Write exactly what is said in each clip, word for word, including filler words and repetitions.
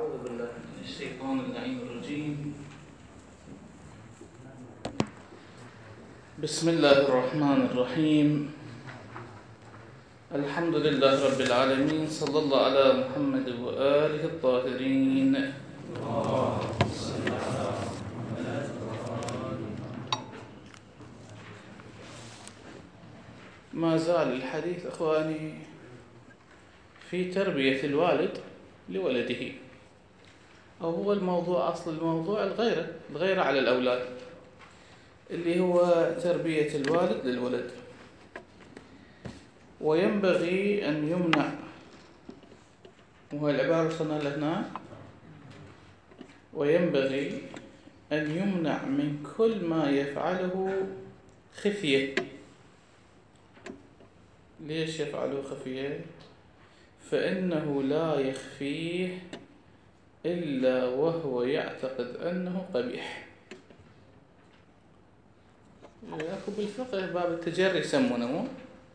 أعوذ بالله من الشيطان اللعين الرجيم. بسم الله الرحمن الرحيم. الحمد لله رب العالمين، صلى الله على محمد وآله الطاهرين. ما زال الحديث أخواني في تربية الوالد لولده، أو هو الموضوع أصل الموضوع الغيرة الغيرة على الأولاد، اللي هو تربية الوالد للولد. وينبغي أن يمنع، وهو العبارة صنع لنا، وينبغي أن يمنع من كل ما يفعله خفية. ليش يفعله خفية؟ فإنه لا يخفيه إلا وهو يعتقد أنه قبيح. يأخذ بالفقه باب التجري يسمونه، مو؟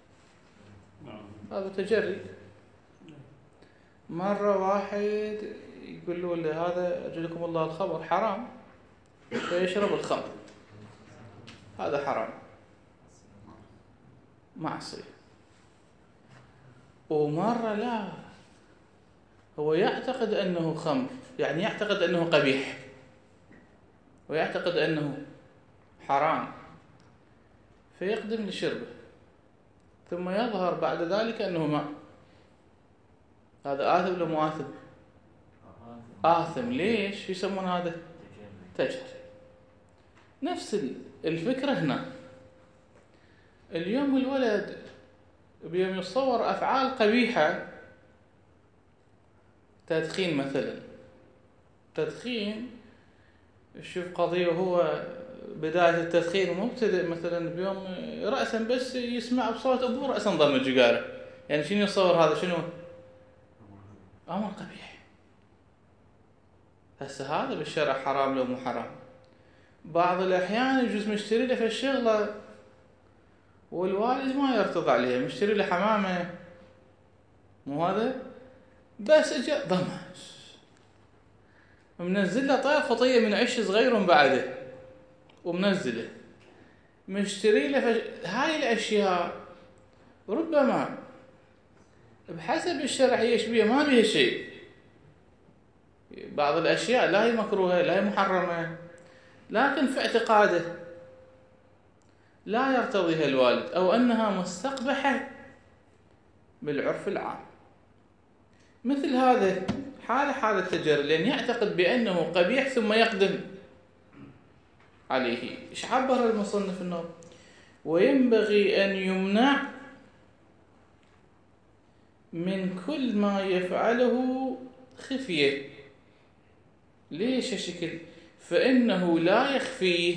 باب التجري. مرة واحد يقول له هذا أجلكم الله الخمر حرام، فيشرب الخمر، هذا حرام معصية. ومرة لا، هو يعتقد أنه خمر، يعني يعتقد أنه قبيح ويعتقد أنه حرام، فيقدم لشربه، ثم يظهر بعد ذلك أنه ماء. هذا آثم ولا مو آثم؟ آثم. ليش يسمون هذا تجري؟ نفس الفكرة هنا. اليوم الولد بيوم يتصور أفعال قبيحة، تدخين مثلا، تدخين، شوف قضية وهو بداية التدخين مبتدئ مثلا بيوم رأسا بس يسمع بصوت أبوه رأسا ضم الجقارة، يعني شنو يتصور هذا؟ شنو أمر قبيح. هسه هذا بالشرع حرام لو مو حرام؟ بعض الأحيان يجوز مشتري له في الشغلة والوالد ما يرتضى عليه، مشتري له حمامة، مو هذا؟ بس اجى ضمس ومنزل له طاير خطية من عش صغير بعده ومنزله، مشتري له فش... هاي الأشياء ربما بحسب الشرعية يشبيه ما بها شيء. بعض الأشياء لا هي مكروهة لا هي محرمة، لكن في اعتقاده لا يرتضيها الوالد، أو أنها مستقبحة بالعرف العام. مثل هذا حالة حالة التجري، لأن يعتقد بأنه قبيح ثم يقدم عليه. إيش عبر المصنف النووي؟ وينبغي أن يمنع من كل ما يفعله خفية. ليش هالشكل؟ فإنه لا يخفيه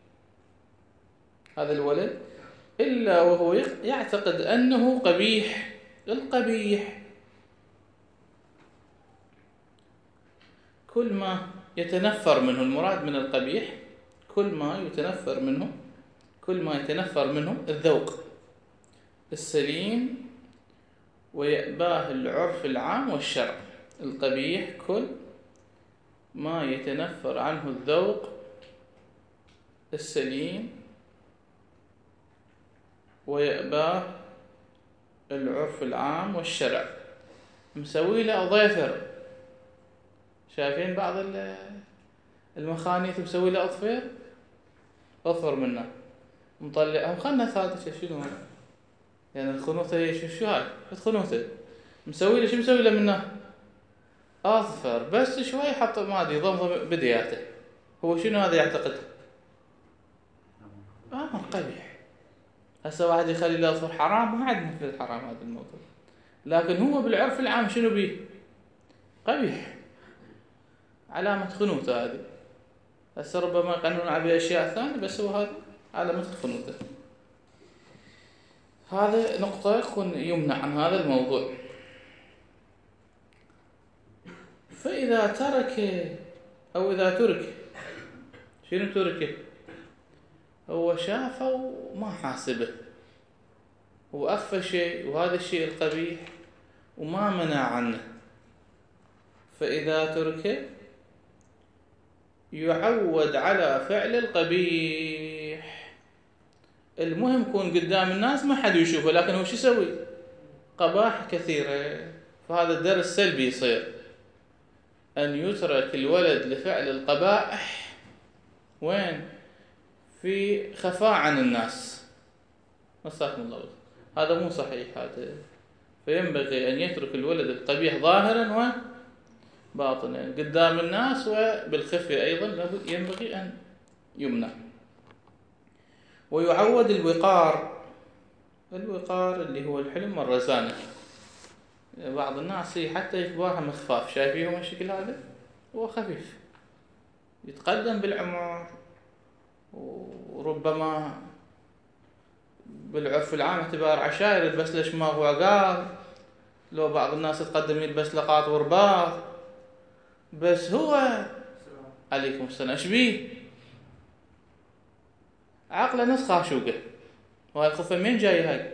هذا الولد إلا وهو يعتقد أنه قبيح. القبيح كل ما يتنفر منه، المراد من القبيح كل ما يتنفر منه، كل ما يتنفر منه الذوق السليم ويأباه العرف العام والشرع. القبيح كل ما يتنفر عنه الذوق السليم ويأباه العرف العام والشرع. مسوي له أظافر، شايفين بعض المخانيث مسوي له أظفر أظفر منه مطلع مخنث، هذا شنو هذا؟ يعني الخنوثة شو شو هاي الخنوثة؟ مسوي له شو مسوي له منه أظفر، بس شوي حط ما أدري ضمضم بدياته. هو شنو هذا يعتقد؟ أمر قبيح. هسه واحد يخلي له أظفر حرام، ما عندنا في الحرام هذا الموضوع، لكن هو بالعرف العام شنو بيه؟ قبيح، علامة خنوثة هذه. هسه ربما قانون على أشياء ثانية، بس هو هذا علامة خنوثة. هذا نقطة يكون يمنع عن هذا الموضوع. فإذا ترك أو إذا ترك، شنو تركه؟ هو شافه وما حاسبه، هو أخفى شيء وهذا الشيء القبيح وما منع عنه، فإذا ترك يعود على فعل القبيح. المهم يكون قدام الناس ما حد يشوفه، لكن هو شو يسوي؟ قباح كثيرة. فهذا الدرس سلبي يصير، أن يترك الولد لفعل القبائح وين؟ في خفاء عن الناس. مساكم الله بالخير. هذا مو صحيح هذا. فينبغي أن يترك الولد القبيح ظاهرا وباطنا قدام الناس، وبالخفية أيضا ينبغي أن يمنع. ويعود الوقار. الوقار اللي هو الحلم والرزانة. بعض الناس حتى يكبرها مخفاف، شايفيهم الشكل هذا؟ هو خفيف، يتقدم بالعمر، وربما بالعرف العام اعتبار عشائر يلبس له شماغ وعقار، لو بعض الناس يتقدم يلبس لقاط ورباط، بس هو عليكم السلام ايش بيه؟ عقله نص خاشوقه. وهاي الخفة منين جاي؟ هاي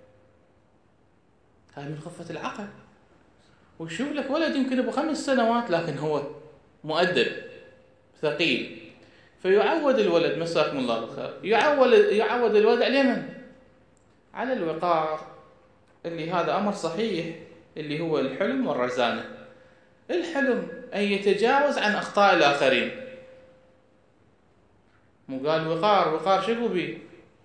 هاي من خفة العقل. وشوف لك ولد يمكن ابو خمس سنوات لكن هو مؤدب ثقيل. فيعود الولد، مساكم الله بالخير، يعود يعود الولد على اليمن، على الوقار، اللي هذا امر صحيح، اللي هو الحلم والرزانه. الحلم ان يتجاوز عن اخطاء الاخرين. مو قال وقار؟ وقار شكو بيه؟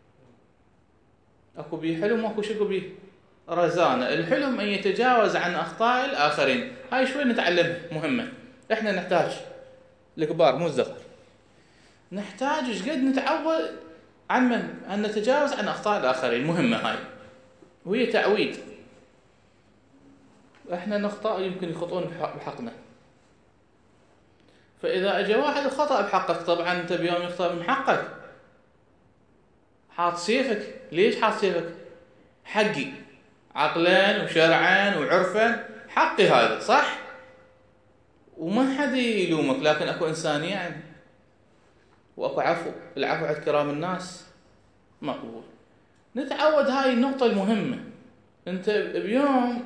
اكو بيه حلم واكو شكو بيه؟ رزانه. الحلم ان يتجاوز عن اخطاء الاخرين. هاي شوي نتعلمها، مهمه. احنا نحتاج الكبار مو الصغار، نحتاج ايش قد نتعود عن من؟ ان نتجاوز عن اخطاء الاخرين. مهمه هاي، وهي تعويد. احنا نخطأ يمكن يخطئون بحقنا. فاذا اجى واحد خطأ بحقك، طبعا انت بيوم يخطأ من حقك حاط سيفك. ليش حاط سيفك؟ حقي، عقلان وشرعا وعرفا، حقي هذا صح، وما حد يلومك، لكن اكو انسانيه يعني، واكو عفو. العفو عند كرام الناس مقبول. نتعود هاي النقطه المهمه. انت بيوم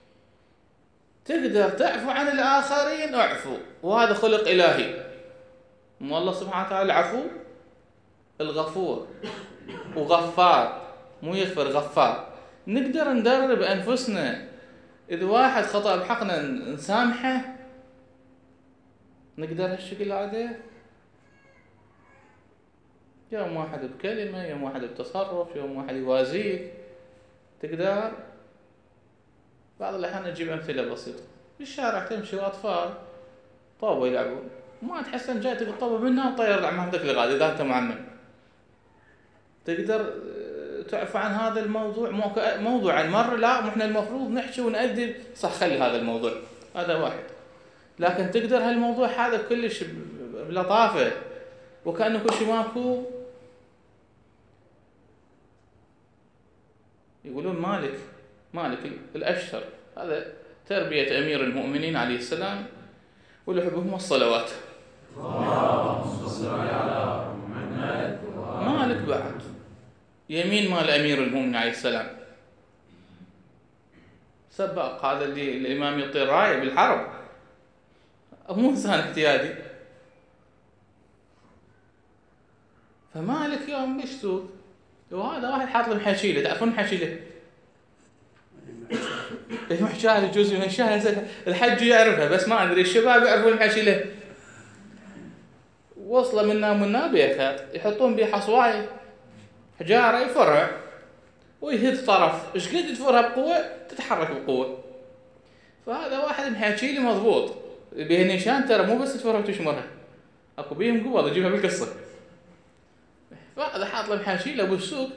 تقدر تعفو عن الآخرين اعفو، وهذا خلق إلهي. مو الله سبحانه وتعالى العفو الغفور وغفار، مو يغفر غفار. نقدر ندرب أنفسنا، إذا واحد خطأ بحقنا نسامحه. نقدر هالشكل هذا. يوم واحد بكلمة، يوم واحد بتصرف، يوم واحد يوازيك، تقدر. بعض الأحيان نجيب أمثلة بسيطة. بالشارع تمشي وأطفال طوبوا يلعبون، ما تحس أن جايتك الطوبة منها وطير عمامتك لغاية إذا أنت معمم. تقدر تعفو عن هذا الموضوع موضوعا مرة؟ لا، إحنا المفروض نحكي ونأدب صح، خلي هذا الموضوع، هذا واحد. لكن تقدر هالموضوع هذا كلش بلطافة وكأنه كل شيء ماكو. يقولون مالك مالك الأشهر، هذا تربية أمير المؤمنين عليه السلام، ولحبهم الصلوات. مالك بعد يمين مال أمير المؤمنين عليه السلام، سبق هذا اللي الإمام يطير راية بالحرب، مو إنسان احتيادي. فمالك يوم بيشتوك، وهذا واحد حاط له محاشيله. تعرفون محاشيله؟ المحشاه الجزء من الشاه الحج يعرفها، بس ما ادري الشباب يعرفون المحاشيله. وصله منا ومنا بيخات يحطون بيه حصواي حجاره يفرع ويهد طرف، ايش قد تفرها بقوه تتحرك بقوه. فهذا واحد محاشيله مضبوط به نشان، ترى مو بس تفرها وتشمرها، اكو بيهم قوه تجيبها بالقصه. فهذا حاط له محاشيله بالسوق،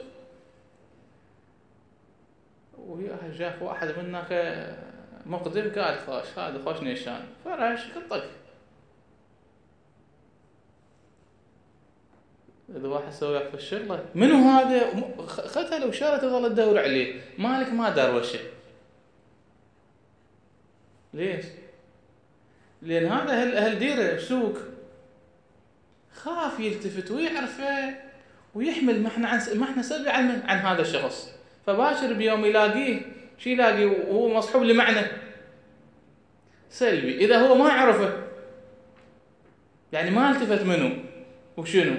وياها جاف واحد منك مقدم قال خوش هذا خوش نيشان، فرش قطك. إذا واحد سوى في الشغلة منو هذا ختله وشارة تظل تدور عليه، مالك ما دار وشي. ليش؟ لأن هذا أهل ديره بسوق خاف يلتفت ويعرفه ويحمل محنة عن محنة سلبية عن عن هذا الشخص. فباشر بيوم يلاقيه شي يلاقي وهو مصحوب لمعنى سلبي إذا هو ما عرفه، يعني ما التفت منه وشنو،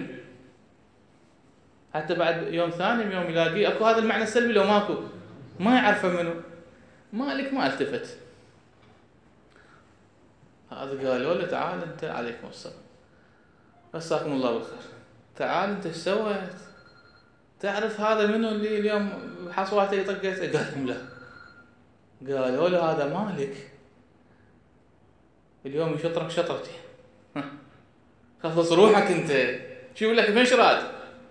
حتى بعد يوم ثاني يوم يلاقيه اكو هذا المعنى السلبي لو ماكو ما يعرفه منه، مالك ما التفت. هذا قالوا له تعال انت، عليكم السلام، مساكم الله بالخير، تعال انت ايش سويت؟ تعرف هذا منو اللي اليوم حصواته طقيته؟ قال لهم لا. قالوا له هذا مالك، اليوم يشطرك شطرتي، خلص روحك انت، شوف لك مشرد.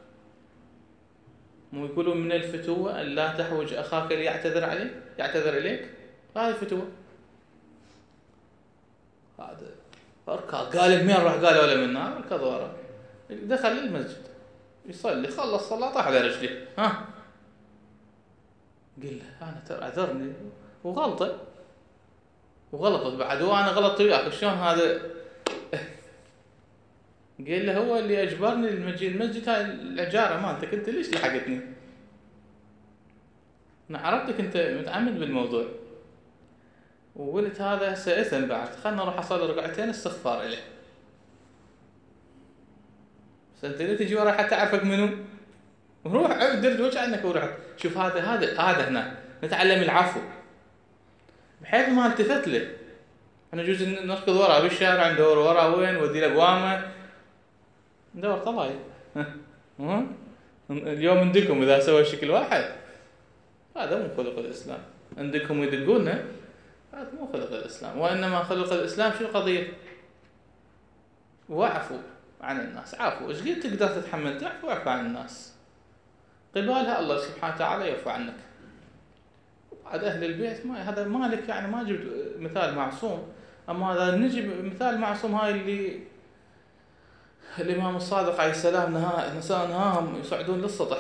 مو يقولوا من الفتوة أن لا تحوج أخاك ليعتذر عليك، يعتذر إليك، هذه الفتوة. هذا أركض، قال منين راح؟ قالوا له من النار. ركض ورا، دخل المسجد يصلي، خلص صلاة طاح على رجليه. ها قل له أنا ترى أعذرني وغلطة وغلطت بعد، وأنا غلطت وياك، شلون هذا؟ قال له هو اللي أجبرني المجي المسجد، هاي العجارة مالتك أنت ليش لحقتني؟ أنا عرفتك أنت متعمد بالموضوع، وقلت هذا هسه إثم بعد، خلنا نروح أصلي ركعتين استغفار إليه. بس أنت ليه تجي ورا حتى أعرفك منو؟ روح عدل وجه عنك وروح. شوف هذا هذا هذا هنا نتعلم العفو، بحيث ما التفت له. أنا يجوز نركض ورا بالشارع، ندور ورا وين، ودي له قوامه، ندور طلايق. اليوم عندكم إذا سوى شكل واحد، هذا مو خلق الإسلام. عندكم يدقونه، هذا مو خلق الإسلام. وإنما خلق الإسلام شو القضية؟ واعفو عن الناس، عفو. إيش قد تقدر تتحمل تعفو؟ اعفو عن الناس، قبالها الله سبحانه وتعالى يعفو عنك. بعد أهل البيت ما هذا مالك، يعني ما جبت مثال معصوم، أما هذا نجيب مثال معصوم. هاي اللي الإمام الصادق عليه السلام نها نهاهم يصعدون للسطح،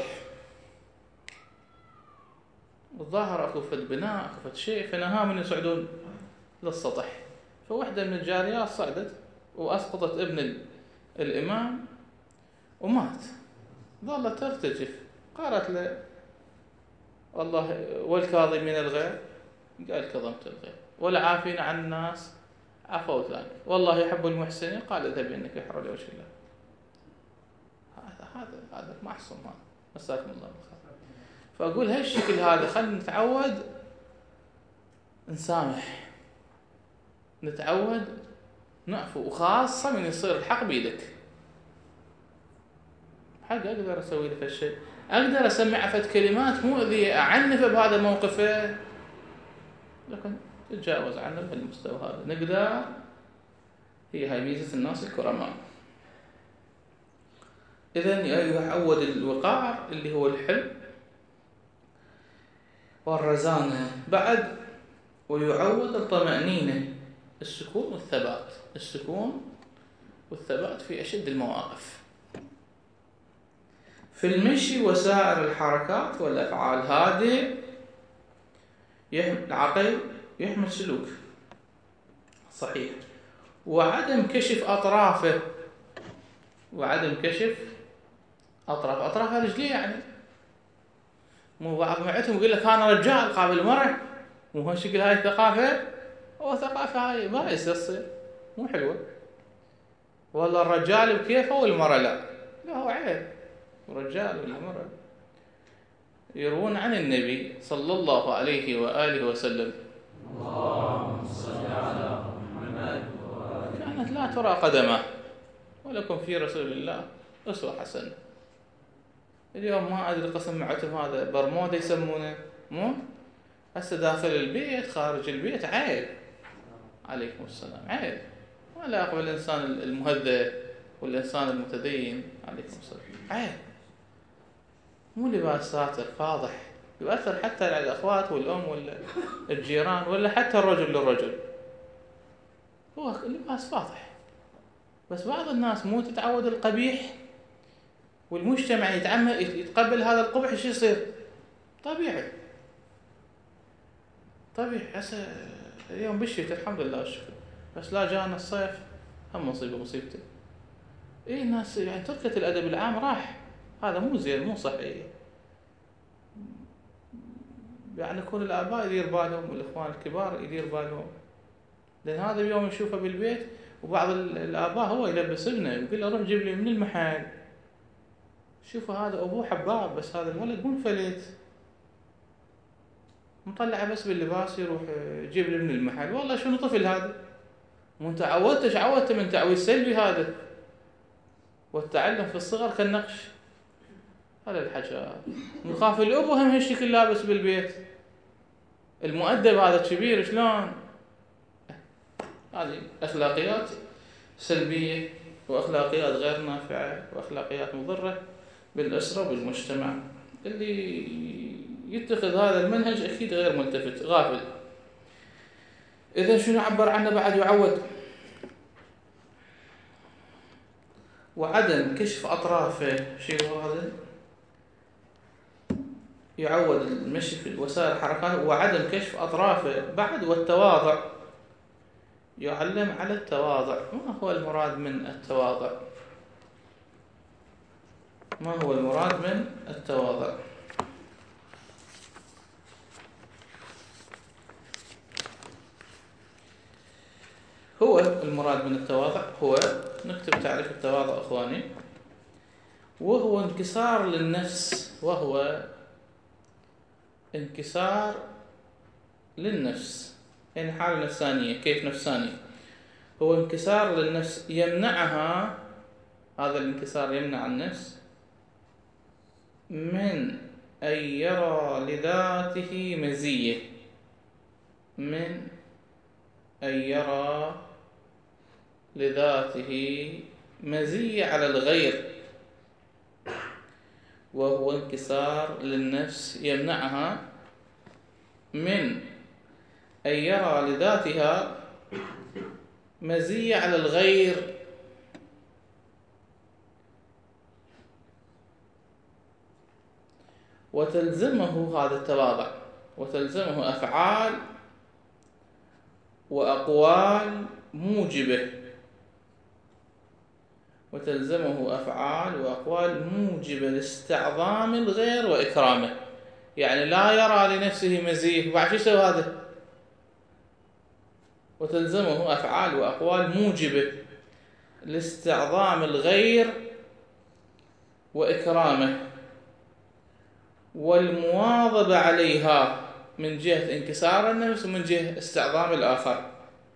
الظاهر أكو فد بناء أكو فد شيء، فنهاهم من يصعدون للسطح. فوحدة من الجاريات صعدت وأسقطت ابن الإمام ومات، ظلت ترتجف. قالت له والله والكاظمين الغيظ، قال كظمت الغيظ، والعافين عن الناس عفوت عنك، والله يحب المحسنين، قال اذهب انك يحر لوجه الله. هذا هذا هذا معصوم، هذا مساكم الله بالخير. فاقول هالشكل هذا خلينا نتعود نسامح، نتعود نعفو، وخاصة من يصير الحق بيدك. حق اقدر اسوي لك هالشيء، اقدر اسمع فد كلمات مؤذية اعنفه بهذا الموقف، لكن تتجاوز عنه بهالمستوى هذا. نقدر، هي هاي ميزة الناس الكرماء. إذن يعود الوقار اللي هو الحلم والرزانة بعد، ويعود الطمأنينة، السكون والثبات، السكون والثبات في أشد المواقف، في المشي وسائر الحركات والأفعال. هذه العقل يحمل سلوك صحيح، وعدم كشف أطرافه، وعدم كشف أطراف أطراف رجليه. يعني مو بعض معتهم يقول لك أنا رجال قابل مرة، مو هالشكل هاي الثقافة، أو ثقافة هاي ما يصير، مو حلوة. والله الرجال بكيفه والمرة لا، لا هو عيب رجال ولا مرة. يروون عن النبي صلى الله عليه وآله وسلم اللهم صل على محمد كانت لا ترى قدمه، ولكم في رسول الله أسوة حسنة. اليوم ما أدري قسم معتم هذا برمودا يسمونه، مو هسه داخل البيت خارج البيت عيب. عليكم السلام، عيب. ولا يقبل الإنسان المهذب والإنسان المتدين، عليكم السلام، عيب. مو لباس ساتر فاضح يؤثر حتى على الأخوات والأم ولا الجيران ولا حتى الرجل للرجل، هو لباس فاضح. بس بعض الناس مو تتعود القبيح، والمجتمع يتعمد يتقبل هذا القبح، شو يصير؟ طبيعي طبيعي. هسه اليوم بالشتاء الحمد لله الشكر، بس لا جانا الصيف هم مصيبة مصيبته. إيه الناس يعني تركت الأدب العام راح، هذا مو زين مو صحيح. يعني يكون الآباء يدير بالهم والإخوان الكبار يدير بالهم. لأن هذا اليوم يشوفه بالبيت، وبعض الآباء هو يلبس ابنه ويقول له روح جيب لي من المحل. شوفوا هذا أبوه حباب، بس هذا الولد منفلت مطلعه بس باللباس يروح يجيب لي من المحل. والله شنو طفل هذا؟ وانت عودتش عودت من تعويد سلبي هذا. والتعلم في الصغر كالنقش. هذا الحكي نخاف الأب وهم هالشكل لابس بالبيت. المؤدب هذا الكبير شلون؟ هذه أخلاقيات سلبية وأخلاقيات غير نافعة وأخلاقيات مضرة بالأسرة وبالمجتمع. اللي يتخذ هذا المنهج أكيد غير ملتفت، غافل. إذن شنو عبر عنه بعد؟ يعود وعدم كشف أطرافه. شيء هذا يعود المشي في وسائل حركاته وعدم كشف أطرافه. بعد والتواضع، يعلم على التواضع. ما هو المراد من التواضع؟ ما هو المراد من التواضع؟ هو المراد من التواضع هو، نكتب تعريف التواضع أخواني، وهو انكسار للنفس. وهو انكسار للنفس، يعني حالة نفسانية. كيف نفسانية؟ هو انكسار للنفس يمنعها، هذا الانكسار يمنع النفس من أن يرى لذاته مزية، من أن يرى لذاته مزية على الغير. وهو انكسار للنفس يمنعها من أن يرى لذاتها مزية على الغير. وتلزمه هذا التواضع، وتلزمه أفعال وأقوال موجبة، وتلزمه أفعال وأقوال موجبة لاستعظام الغير وإكرامه. يعني لا يرى لنفسه مزية، وبعد شو يسوي هذا؟ وتلزمه أفعال وأقوال موجبة لاستعظام الغير وإكرامه، والمواظبة عليها من جهة انكسار النفس ومن جهة استعظام الآخر.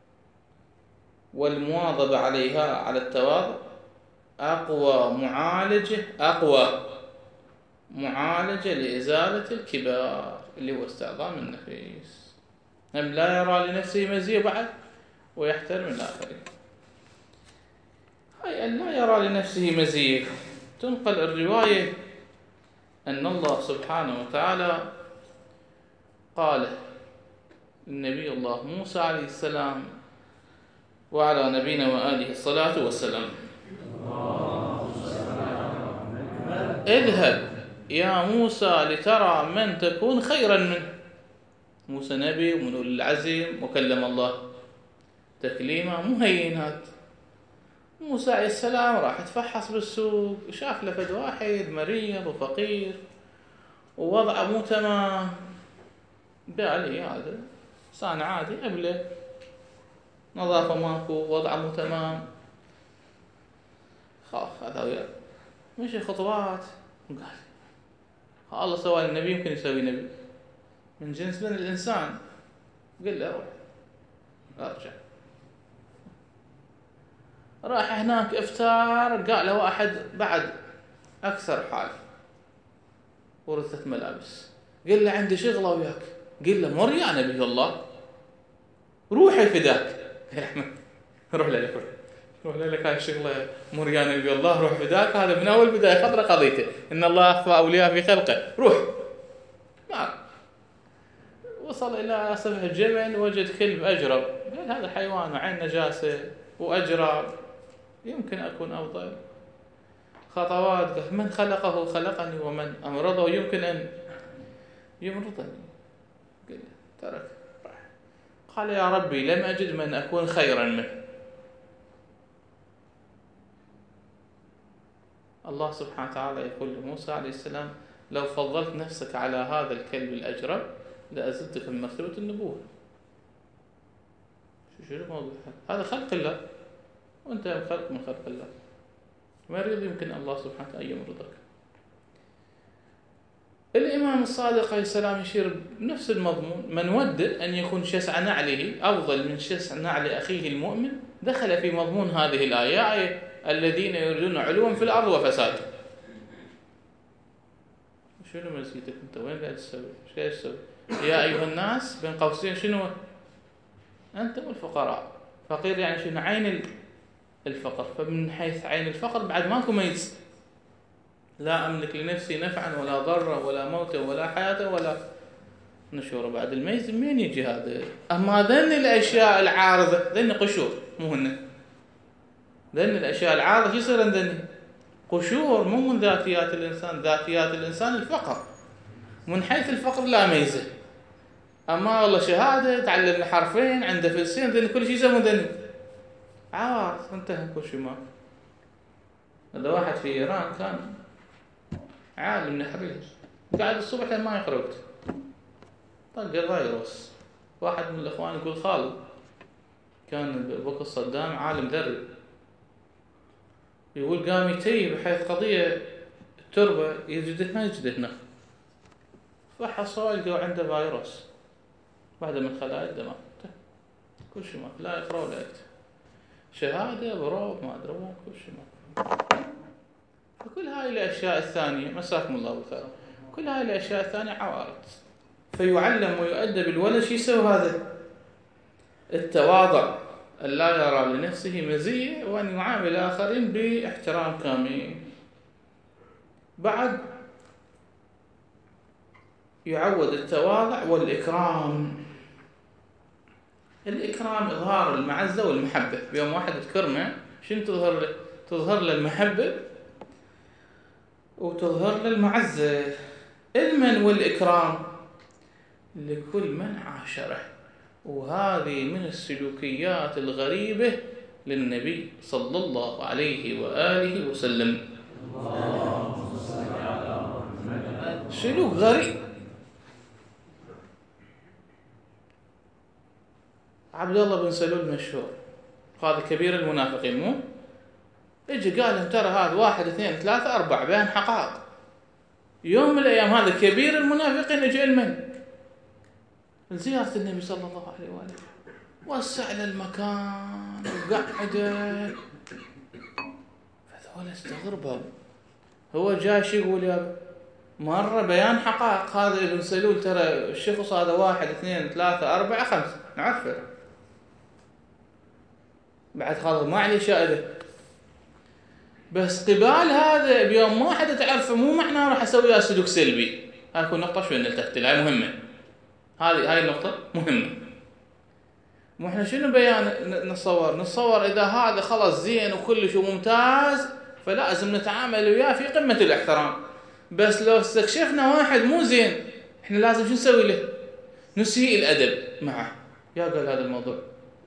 والمواظبة عليها على التواضع أقوى معالجة، أقوى معالجة لإزالة الكبار اللي هو استعظام النفس. هم لا يرى لنفسه مزية بعد ويحترم الآخرين. هاي أن لا يرى لنفسه مزية. تنقل الرواية أن الله سبحانه وتعالى قال النبي الله موسى عليه السلام وعلى نبينا وآله الصلاة والسلام: اذهب يا موسى لترى من تكون خيرا منه. موسى نبي ومن أولي العزم وكلم الله تكليما مهينات. موسى عليه السلام راح يتفحص بالسوق، شاف لفد واحد مريض وفقير ووضعه مو تمام، قال لي هذا إنسان عادي قبله، نظافة ماكو، وضعه مو تمام، خاف هذا وياه. مشي خطوات وقال الله سوى النبي يمكن يسوي نبي من جنس بني الإنسان. قل له روح ارجع. راح هناك افتار، قال له واحد بعد أكثر حال ورثت ملابس، قل له عندي شغلة وياك. قل له مر يا نبي الله، روح الفداك. روح لك روح روح لك هاي الشغلة، مر يا نبي الله، روح فداك. هذا من أول بداية خطرة قضيته إن الله أخفى أولياء في خلقه. روح. ما وصل إلى سفح الجبل، وجد كلب أجرب، قال هذا حيوان وعين نجاسة وأجرب، يمكن أكون أفضل. خطوات، قال من خلقه خلقني ومن أمرضه يمكن أن يمرضني. قال ترك راح. قال يا ربي لم أجد من أكون خيرا منه. الله سبحانه وتعالى يقول لموسى عليه السلام: لو فضلت نفسك على هذا الكلب الأجرب لأزدك من مرتبة النبوة. شنو موضوع هذا؟ خلق الله، وأنت خلق من خلق الله، ما يريد يمكن الله سبحانه وتعالى أن يمرضك. الإمام الصادق عليه السلام يشير بنفس المضمون: من ود أن يكون شسع نعله أفضل من شسع نعل أخيه المؤمن دخل في مضمون هذه الآية: الذين يريدون علوا في الأرض وفسادا. شنو مزيتك أنت؟ وين قاعد تسوي؟ ايش قاعد تسوي؟ يا أيها الناس بين قوسين شنو؟ أنتم الفقراء. فقير يعني شنو؟ عين الفقر. فمن حيث عين الفقر بعد ماكو ميز، لا أملك لنفسي نفعا ولا ضرا ولا موتا ولا حياة ولا نشورا. بعد الميز منين يجي هذا؟ أما ذن الأشياء العارضة ذن قشور، مو هن ذن الأشياء العارضة شو يصير ذن؟ قشور، مو من ذاتيات الإنسان. ذاتيات الإنسان الفقر، من حيث الفقر لا ميزة. أما والله شهادة تعلمنا حرفين عنده فلسين ذن كل شيء يسمون ذن عوارض، انتهى كل شيء. ما هذا واحد في إيران كان عالم نحرير، قاعد الصبح ما يقرأ وقت، طق فيروس. واحد من الإخوان يقول خالد كان بوقت صدام عالم ذري، يقول قام يتيب بحيث قضية التربة يجده ما يجده هنا، فحصوا لقوا عنده فيروس بعد من خلايا الدماغ، كل شيء ما لا يقرأ ولا يكتب، شهادة بروب ما أدري كل شيء ما. فكل هاي الأشياء الثانية مساكم الله بالخير، كل هاي الأشياء الثانية عوارض. فيعلم ويؤدب الولد شو يسوي هذا؟ التواضع، أن لا يرى لنفسه مزية وأن يعامل الآخرين باحترام كامل. بعد يعود التواضع والإكرام. الإكرام إظهار المعزة والمحبة. بيوم واحد تكرمه شنو تظهر له؟ تظهر له المحبة وتظهر له المعزة. المن والإكرام لكل من عاشره، وهذه من السلوكيات الغريبة للنبي صلى الله عليه وآله وسلم. سلوك غريب. عبد الله بن سلول مشهور، هذا كبير المنافقين، مو اجي قال لهم ترى هذا واحد اثنين ثلاثة أربعة بيان حقائق. يوم من الأيام هذا كبير المنافقين اجى المن زيارة النبي صلى الله عليه وآله، وسع له المكان وقعده. فذول استغربوا، هو جاي شو يقول يا مرة بيان حقائق. هذا ابن سلول ترى الشخص هذا واحد اثنين ثلاثة أربعة خمسة نعرفه، بعد خلاص ما عليه شائده. بس قبال هذا بيوم ما حدا تعرفه مو معناه راح اسوي له سلوك سلبي. هاي كل نقطة شوي نلتفت لها، مهمة. هذه هاي النقطة مهمة. مو احنا شنو بيان نتصور؟ نتصور اذا هذا خلاص زين وكل شيء ممتاز فلازم نتعامل وياه في قمة الاحترام. بس لو استكشفنا واحد مو زين احنا لازم شو نسوي له؟ نسيء الادب معه. يا قال هذا الموضوع،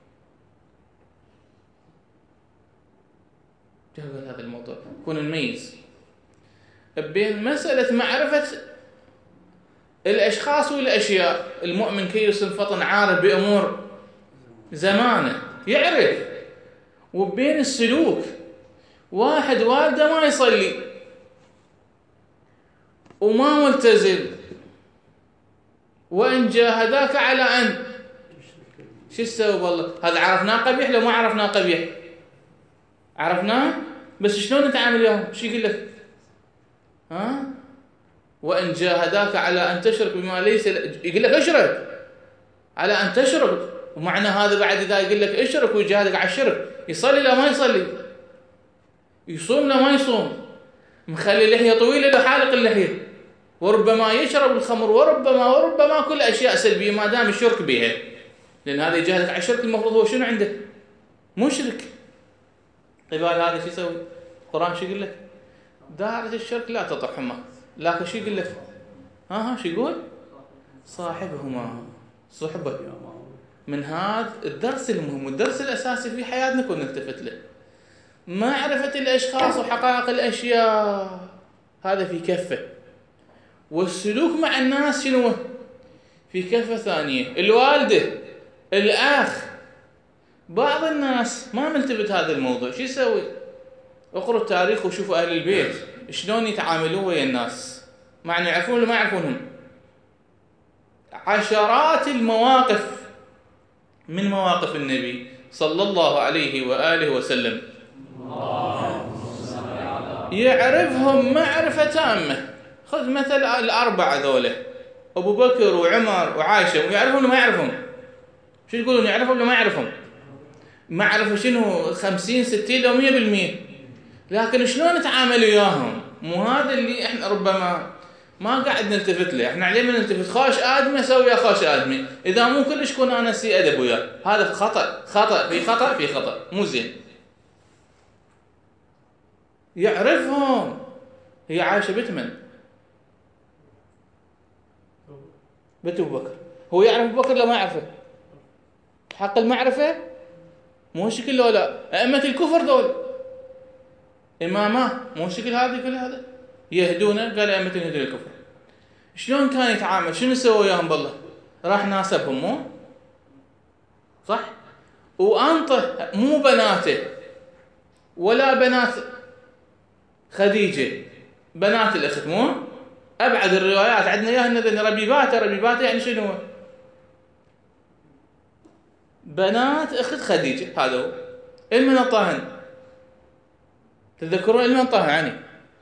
يا قال هذا الموضوع يكون نميز بين مسألة معرفة الأشخاص والأشياء. المؤمن كيس فطن عارف بأمور زمانه يعرف، وبين السلوك. واحد والده ما يصلي وما ملتزم، وإن جاهداك على أن شو تسوي؟ والله هذا عرفناه قبيح لو ما عرفناه قبيح؟ عرفناه، بس شلون نتعامل وياهم؟ شو يقول لك؟ ها؟ وإن جاهداك على أن تشرك بما ليس، يقول لك اشرك على أن تشرك، ومعنى هذا بعد إذا يقول لك اشرك ويجاهدك على الشرك، يصلي لا ما يصلي، يصوم لا ما يصوم، مخلي اللحية طويلة لا حالق اللحية، وربما يشرب الخمر، وربما وربما كل أشياء سلبية ما دام الشرك بها، لأن هذا يجاهدك على الشرك المفروض هو شنو عنده؟ مشرك. قبال هذا شو يسوي؟ القرآن شو يقول لك؟ دائرة الشرك لا تطعهما، لكن شو يقول لك؟ ها ها شو يقول؟ صاحبهما صحبة. من هذا الدرس المهم والدرس الأساسي في حياتنا كنا نلتفت له. معرفة الأشخاص وحقائق الأشياء هذا في كفة، والسلوك مع الناس شنو؟ في كفة ثانية. الوالدة، الأخ، بعض الناس ما ملتفت هذا الموضوع، شو يسوي؟ اقروا التاريخ وشوفوا أهل البيت شلون يتعاملوا ويا الناس، مع أن يعرفون ولا ما يعرفونهم. عشرات المواقف من مواقف النبي صلى الله عليه وآله وسلم يعرفهم معرفة تامة. خذ مثل الأربعة ذوله، أبو بكر وعمر وعائشة، ويعرفهم ولا ما يعرفهم؟ شو يقولون، يعرفهم ولا ما يعرفهم؟ معرفة شنو خمسين ستين لو مية بالمية، لكن شلون نتعامل وياهم؟ مو هذا اللي احنا ربما ما قاعد نلتفت له. احنا علينا نلتفت خوش آدمي اسوي وياه خوش آدمي، اذا مو كلش كون انا سيء ادب وياه، هذا خطأ خطأ في خطأ في خطأ، مو زين. يعرفهم. هي عايشة بنت من؟ بنت أبو بكر. هو يعرف أبو بكر لو ما يعرفه؟ حق المعرفة مو شكل لو لا. أئمة الكفر دول إماما مو شكل هذه كل هذا يهدونه. قال أئمة الهدى الكفر. شلون كان يتعامل؟ شنو سوى وياهم؟ بالله راح ناسبهم، مو صح؟ وأنطه مو بناته ولا بنات خديجة، بنات الأخت، مو أبعد الروايات عندنا إياها إن ربيباته. ربيباته يعني شنو؟ بنات أخت خديجة. هذا هو. المن الطاهن تذكرون المن الطاهن يعني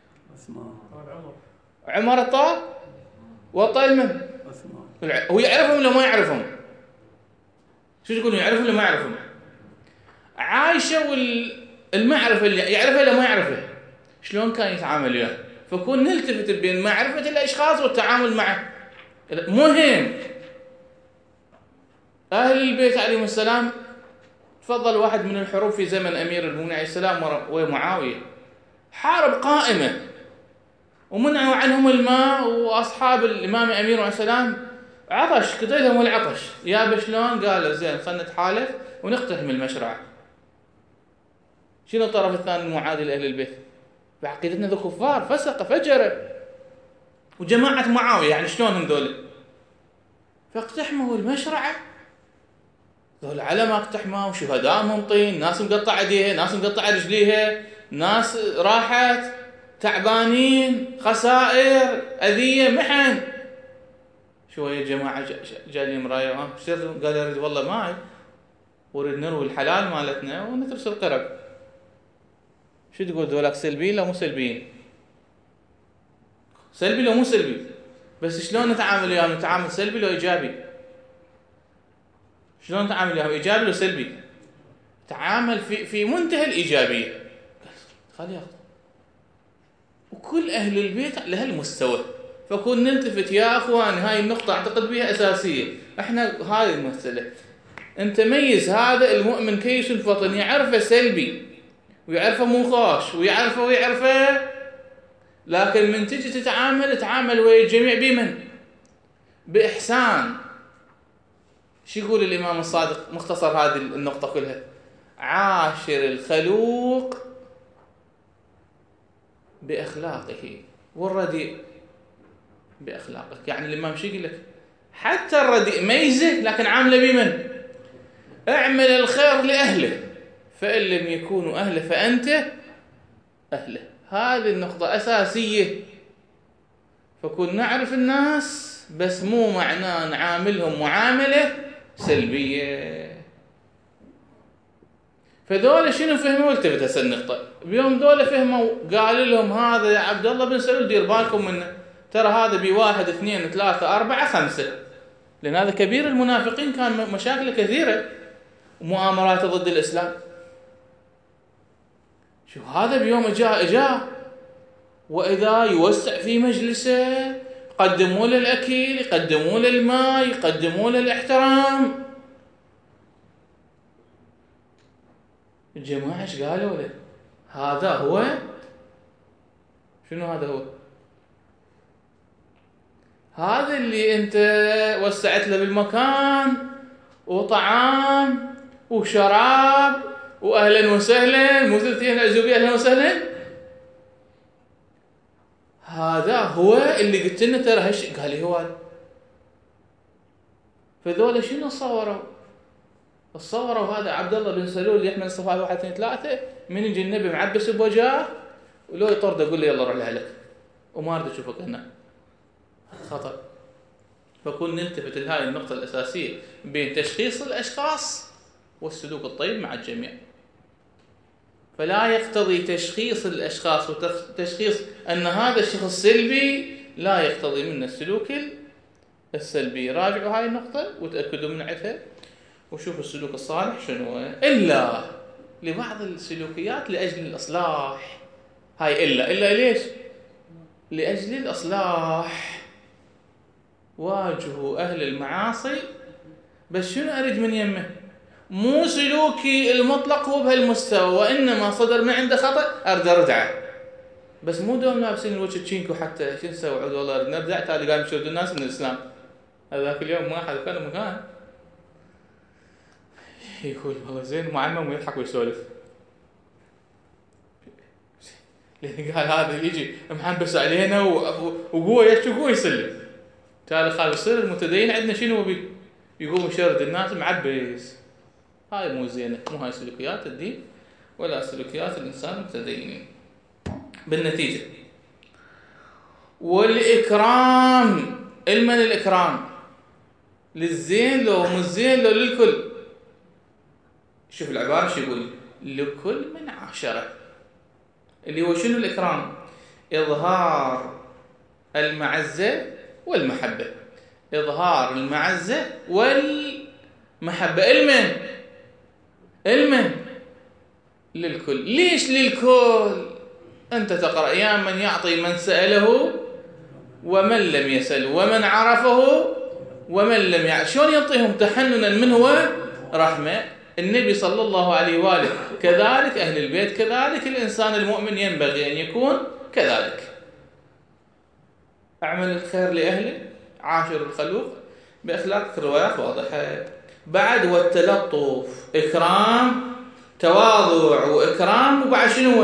عمر الطاه وطا المن. هو يعرفهم ولا ما يعرفهم؟ شو تقولون، يعرفهم ولا ما يعرفهم؟ عايشة والمعرفة اللي يعرفها ولا ما يعرفها؟ شلون كان يتعامل وياه؟ فكون نلتفت بين معرفة الأشخاص والتعامل معه مهم. أهل البيت عليهم السلام، تفضل واحد من الحروب في زمن أمير المؤمنين عليه السلام ومعاوية، حارب قائمة ومنعوا عنهم الماء، وأصحاب الإمام أمير عليه السلام عطش، قتلهم العطش. يا بشلون؟ قال زين خلنا نتحالف ونقتحم المشرع. شنو الطرف الثاني المعادي لأهل البيت؟ بعقيدتنا ذو كفار فسق فجر. وجماعة معاوية يعني شلون هم ذول؟ فاقتحموا المشرعة. ذول على ما اقتحموا شهداء منطين، ناس مقطع ايديها، ناس مقطع رجليها، ناس راحت تعبانين، خسائر، أذية، محن. شوية جماعة جاء لي مراية، ها شر؟ قال يريد والله ماي وريد نروي الحلال مالتنا ونترس القرب. شو تقول ذولاك سلبيين لو مو سلبيين؟ سلبي لو مو سلبي؟ بس شلون نتعامل وياهم؟ نتعامل سلبي لو إيجابي؟ شلون نتعامل وياهم؟ إيجابي لو سلبي؟ تعامل في في منتهى الإيجابية. خلي ياخذ. وكل أهل البيت على هالمستوى. فكون نلتفت يا أخوان، هاي النقطة أعتقد بها أساسية. إحنا هاي المسألة أنت ميز هذا المؤمن كيس فطن، يعرفه سلبي ويعرفه مو خوش ويعرفه ويعرفه، لكن من تجي تتعامل تعامل ويا الجميع بمن؟ بإحسان. شو يقول الإمام الصادق مختصر هذه النقطة كلها؟ عاشر الخلوق بأخلاقه والرديء بأخلاقك. يعني الإمام شو يقول لك؟ حتى الرديء ميزه لكن عامله بمن؟ اعمل الخير لأهله، فإن لم يكونوا أهله فأنت أهله. هذه النقطة أساسية. فكون نعرف الناس بس مو معناه نعاملهم معاملة سلبية. فدول شنو فهموا؟ التفت هسه النقطة بيوم دول فهموا، قال لهم هذا يا عبد الله بن سلول دير بالكم منه، ترى هذا بواحد اثنين ثلاثة أربعة خمسة، لأن هذا كبير المنافقين كان مشاكل كثيرة ومؤامرات ضد الإسلام. شو هذا بيوم جاء جاء وإذا يوسع في مجلسه، يقدموا له الأكل، يقدموا له الماء، يقدموا له الاحترام. الجماعة ايش قالوا له؟ هذا هو؟ شنو هذا هو؟ هذا اللي انت وسعت له بالمكان وطعام وشراب واهلا وسهلا، مو ثلاثين عزوبيه اهلا وسهلا. هذا هو اللي قلت لنا ترى هش. قال لي هو هذا. فذولا شنو صوروا؟ تصوروا هذا عبد الله بن سلول يحمل الصفحة واحد اثنين ثلاثة، من يجي النبي معبس بوجهه ولو يطرده يقول له يلا روح لأهلك وما أريد أشوفك هنا. خطر. فكون نلتفت لهذه النقطة الأساسية بين تشخيص الأشخاص والسلوك الطيب مع الجميع. فلا يقتضي تشخيص الأشخاص وتشخيص أن هذا الشخص سلبي لا يقتضي منه السلوك السلبي. راجعوا هاي النقطة وتأكدوا من عدها وشوفوا السلوك الصالح شنو. إلا لبعض السلوكيات لأجل الإصلاح. هاي إلا إلا ليش؟ لأجل الإصلاح. واجهوا أهل المعاصي بس شنو أريد من يمه؟ مو سلوكي المطلق هو بهالمستوى، وإنما صدر من عنده خطأ أرد أردعه. بس مو دوم لابسين الوجه تشينكو حتى شو نسوي عود والله نرجع تالي قايم يشردوا الناس من الإسلام. هذاك اليوم واحد كان مكان يقول والله زين معمم ويضحك ويسولف، لأن قال هذا يجي محبس علينا وقوة يشتو قوة يسلم. تالي خالد يصير المتدين عندنا شنو بي يقوم يشرد الناس معبس. هاي مو زينة، مو هاي سلوكيات الدين ولا سلوكيات الإنسان المتدينين. بالنتيجة والإكرام، المن الإكرام للزين لو مو الزين لو للكل. شوف العبارة شو يقول؟ لكل من عاشره، اللي هو شنو الإكرام؟ إظهار المعزة والمحبة. إظهار المعزة والمحبة. المن المن للكل. ليش للكل؟ أنت تقرأ يا من يعطي من سأله ومن لم يسأل ومن عرفه ومن لم يعرف. شلون يعطيهم تحننا منه ورحمة؟ النبي صلى الله عليه وآله كذلك، أهل البيت كذلك، الإنسان المؤمن ينبغي أن يكون كذلك. أعمل الخير لأهله، عاشر الخلوق بأخلاق. الروايات واضحة. بعد والتلطف، إكرام، تواضع وإكرام، وبعد شنو؟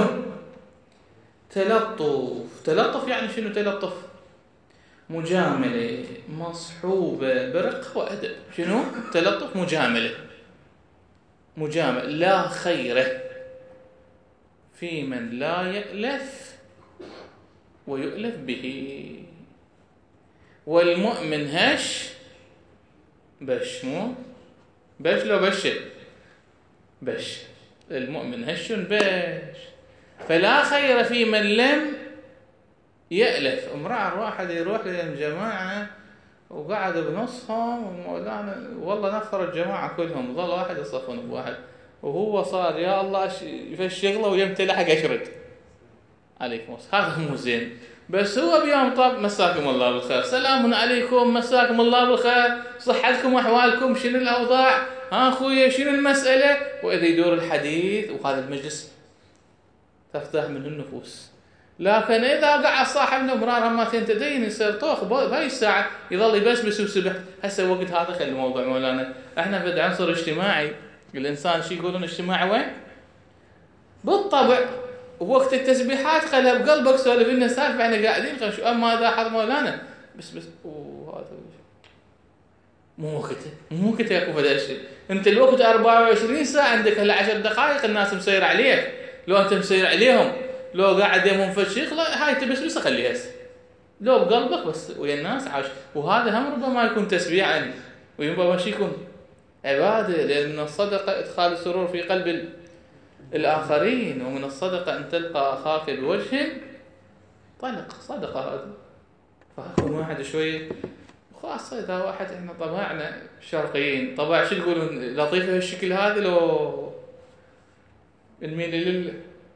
تلطف. تلطف يعني شنو تلطف؟ مجاملة مصحوبة برقة وأدب. شنو؟ تلطف مجاملة. مجاملة. لا خير في من لا يألف ويؤلف به. والمؤمن هش بش. مو بش لو بش بش. المؤمن هش بش. فلا خير في من لم يألف. امرأة واحد يروح للجماعة وقعد بنصهم ومولانا والله نفر الجماعة كلهم، ظل واحد يصفون بواحد وهو صار يا الله في الشغلة ويمتلي حق أشرد عليكم. هذا مو زين. بس هو بيوم طب مساكم الله بالخير، سلام عليكم، مساكم الله بالخير، صحتكم وأحوالكم، شنو الأوضاع، ها أخويا شنو المسألة، وإذا يدور الحديث وهذا المجلس تفتح منه النفوس. لكن إذا قعد صاحبنا مرارا ما تنتدين يصير طوخ بهاي الساعة يظل يبسبس ويسبح. هسه وقت هذا خلي الموضوع مولانا احنا في عنصر اجتماعي. الإنسان شي يقولون اجتماعي وين؟ بالطبع. ووقت التسبيحات خلها بقلبك سولف لنا سالفة احنا قاعدين خلنا شو أما هذا حظ مولانا بس بس وهذا مو وقته مو وقته يا كوفة الشيء. انت الوقت أربعة وعشرين ساعة عندك هلا عشر دقائق الناس مسير عليك. لو انت مسير عليهم لو قاعد يمهم فشيخ لا هاي تبس بس خليها هسه لو بقلبك بس ويا الناس عاش. وهذا هم ربما يكون تسبيح يعني ويربما شي يكون عبادة، لأن من الصدقة إدخال السرور في قلب الآخرين، ومن الصدقة أن تلقى أخاك بوجه طلق. صدقة هذا. فأكون واحد شوية خاصة إذا واحد إحنا طباعنا شرقيين طباع شو يقولون لطيفة هالشكل هذا لو الميل لل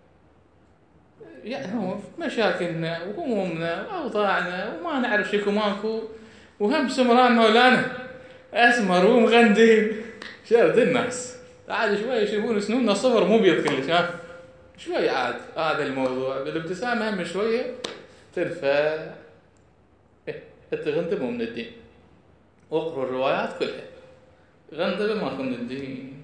يعني هو مشاكلنا وهمومنا وأوضاعنا وما نعرف شكو ماكو وهم سمران مولانا أسمر ومغندي شرد الناس عاد شوي يشوفون سنوننا صفر مو بيض كلش. ها شوي عاد هذا الموضوع بالابتسامة هم شوية ترفع إيه تغندبوا من الدين. واقروا الروايات كلها غندبوا ماكو من الدين.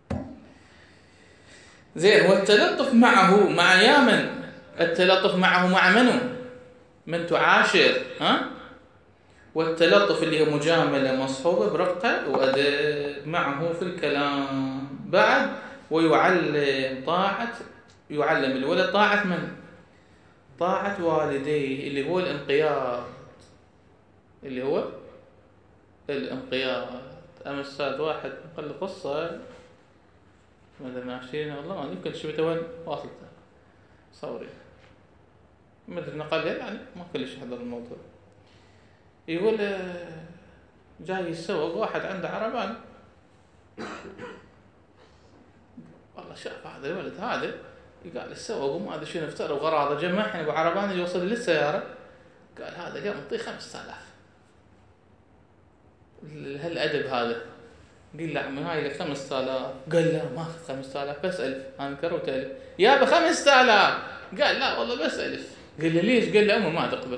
زين. والتلطف معه مع يامن. التلطف معه مع منو؟ من تعاشر. ها والتلطف اللي هي مجاملة مصحوبة برقة وأدب معه في الكلام. بعد ويعلم طاعة يعلم الولد طاعة من؟ طاعة والديه، اللي هو الانقياد، اللي هو الانقياد. أمس أستاذ واحد قال لي قصة مثلا ماشيين، والله ما يمكن شبته وين واصلته صوري مثل نقل يعني ما كلش يحضر الموضوع. يقول جاي يسوق واحد عنده عربان، والله شاف هذا الولد هذا قال السوق وما ادري شنو افترى وغراضه جمعهم وعربان يوصل للسياره، قال هذا اليوم نعطيه خمسة آلاف. هالادب هذا قل له عمي هاي لك خمسة آلاف، قال لا ما اخذ خمسة آلاف بس ألف. انا كروت ألف يابا خمسة آلاف، قال لا والله بس ألف. قال له ليش؟ قال له امي ما تقبل.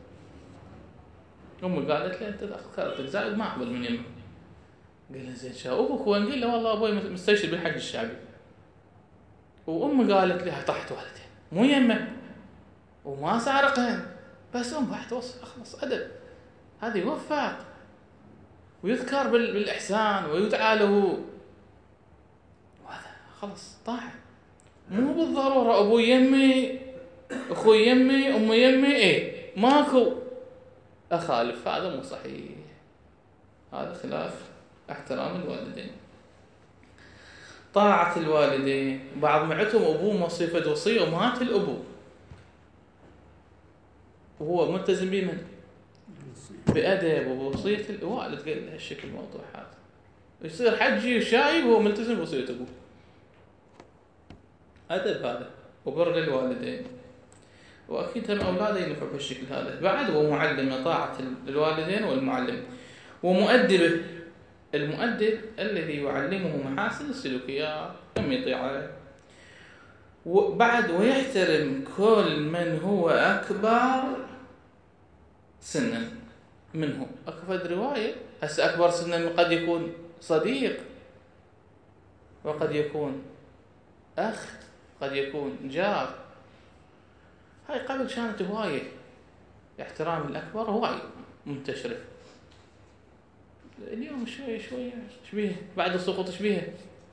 امي قالت له انت اخذ كرتك زائد ما اقبل من يمك. قال له زين شو ابوك وين؟ قال له والله ابوي مستشهد بالحج الشعبي. وامي قالت لها طحت والدين مو يمه وما سارقهن، بس ام راح توصل اخلص ادب. هذا يوفق ويذكر بالاحسان ويدعى له، وهذا خلص طاعه. مو بالضروره ابوي يمي اخوي يمي امي يمي ايه ماكو اخالف، هذا مو صحيح، هذا خلاف احترام الوالدين. طاعة الوالدين، بعض معتهم أبوه مصيفة وصية ومات الأبو وهو ملتزم به من؟ بأدب وبوصية الوالد. قال له هالشكل الموضوع هذا يصير حجي وشايب وهو ملتزم بوصية أبوه. أدب هذا وبر للوالدين، وأكيد هم أولاده ينفعوا بهالشكل هذا. بعد ومعلم طاعة الوالدين والمعلم ومؤدبه، المؤدب الذي يعلمه محاسن السلوكيات كم يطيعه. وبعد ويحترم كل من هو أكبر سنا منه. أكبر رواية هسه أكبر سنا قد يكون صديق وقد يكون أخ قد يكون جار. هاي قبل كانت هواية احترام الأكبر هواية منتشرة، اليوم شوي شوي شبيه بعد السقوط شبيه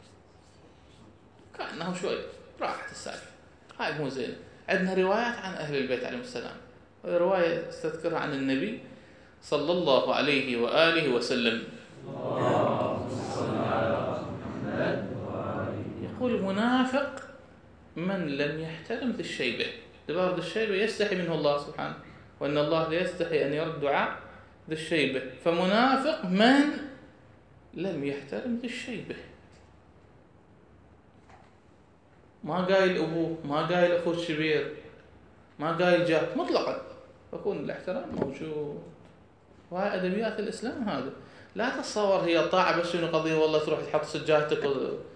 كأنه شوي راحت السالفة. هاي مو زين. عندنا روايات عن أهل البيت عليهم السلام، رواية استذكرها عن النبي صلى الله عليه وآله وسلم يقول منافق من لم يحترم ذي الشيبة. دبار ذي الشيبة يستحي منه الله سبحانه، وأن الله لا يستحي أن يرد دعاء ذي الشيبة. فمنافق من لم يحترم ذي الشيبة، ما قايل أبوه، ما قايل أخوه الشبير، ما قايل جار مطلقا، فكون الاحترام موجود. وهي أدبيات الإسلام. هذا لا تتصور هي طاعة بس شنو قضية والله تروح تحط سجادتك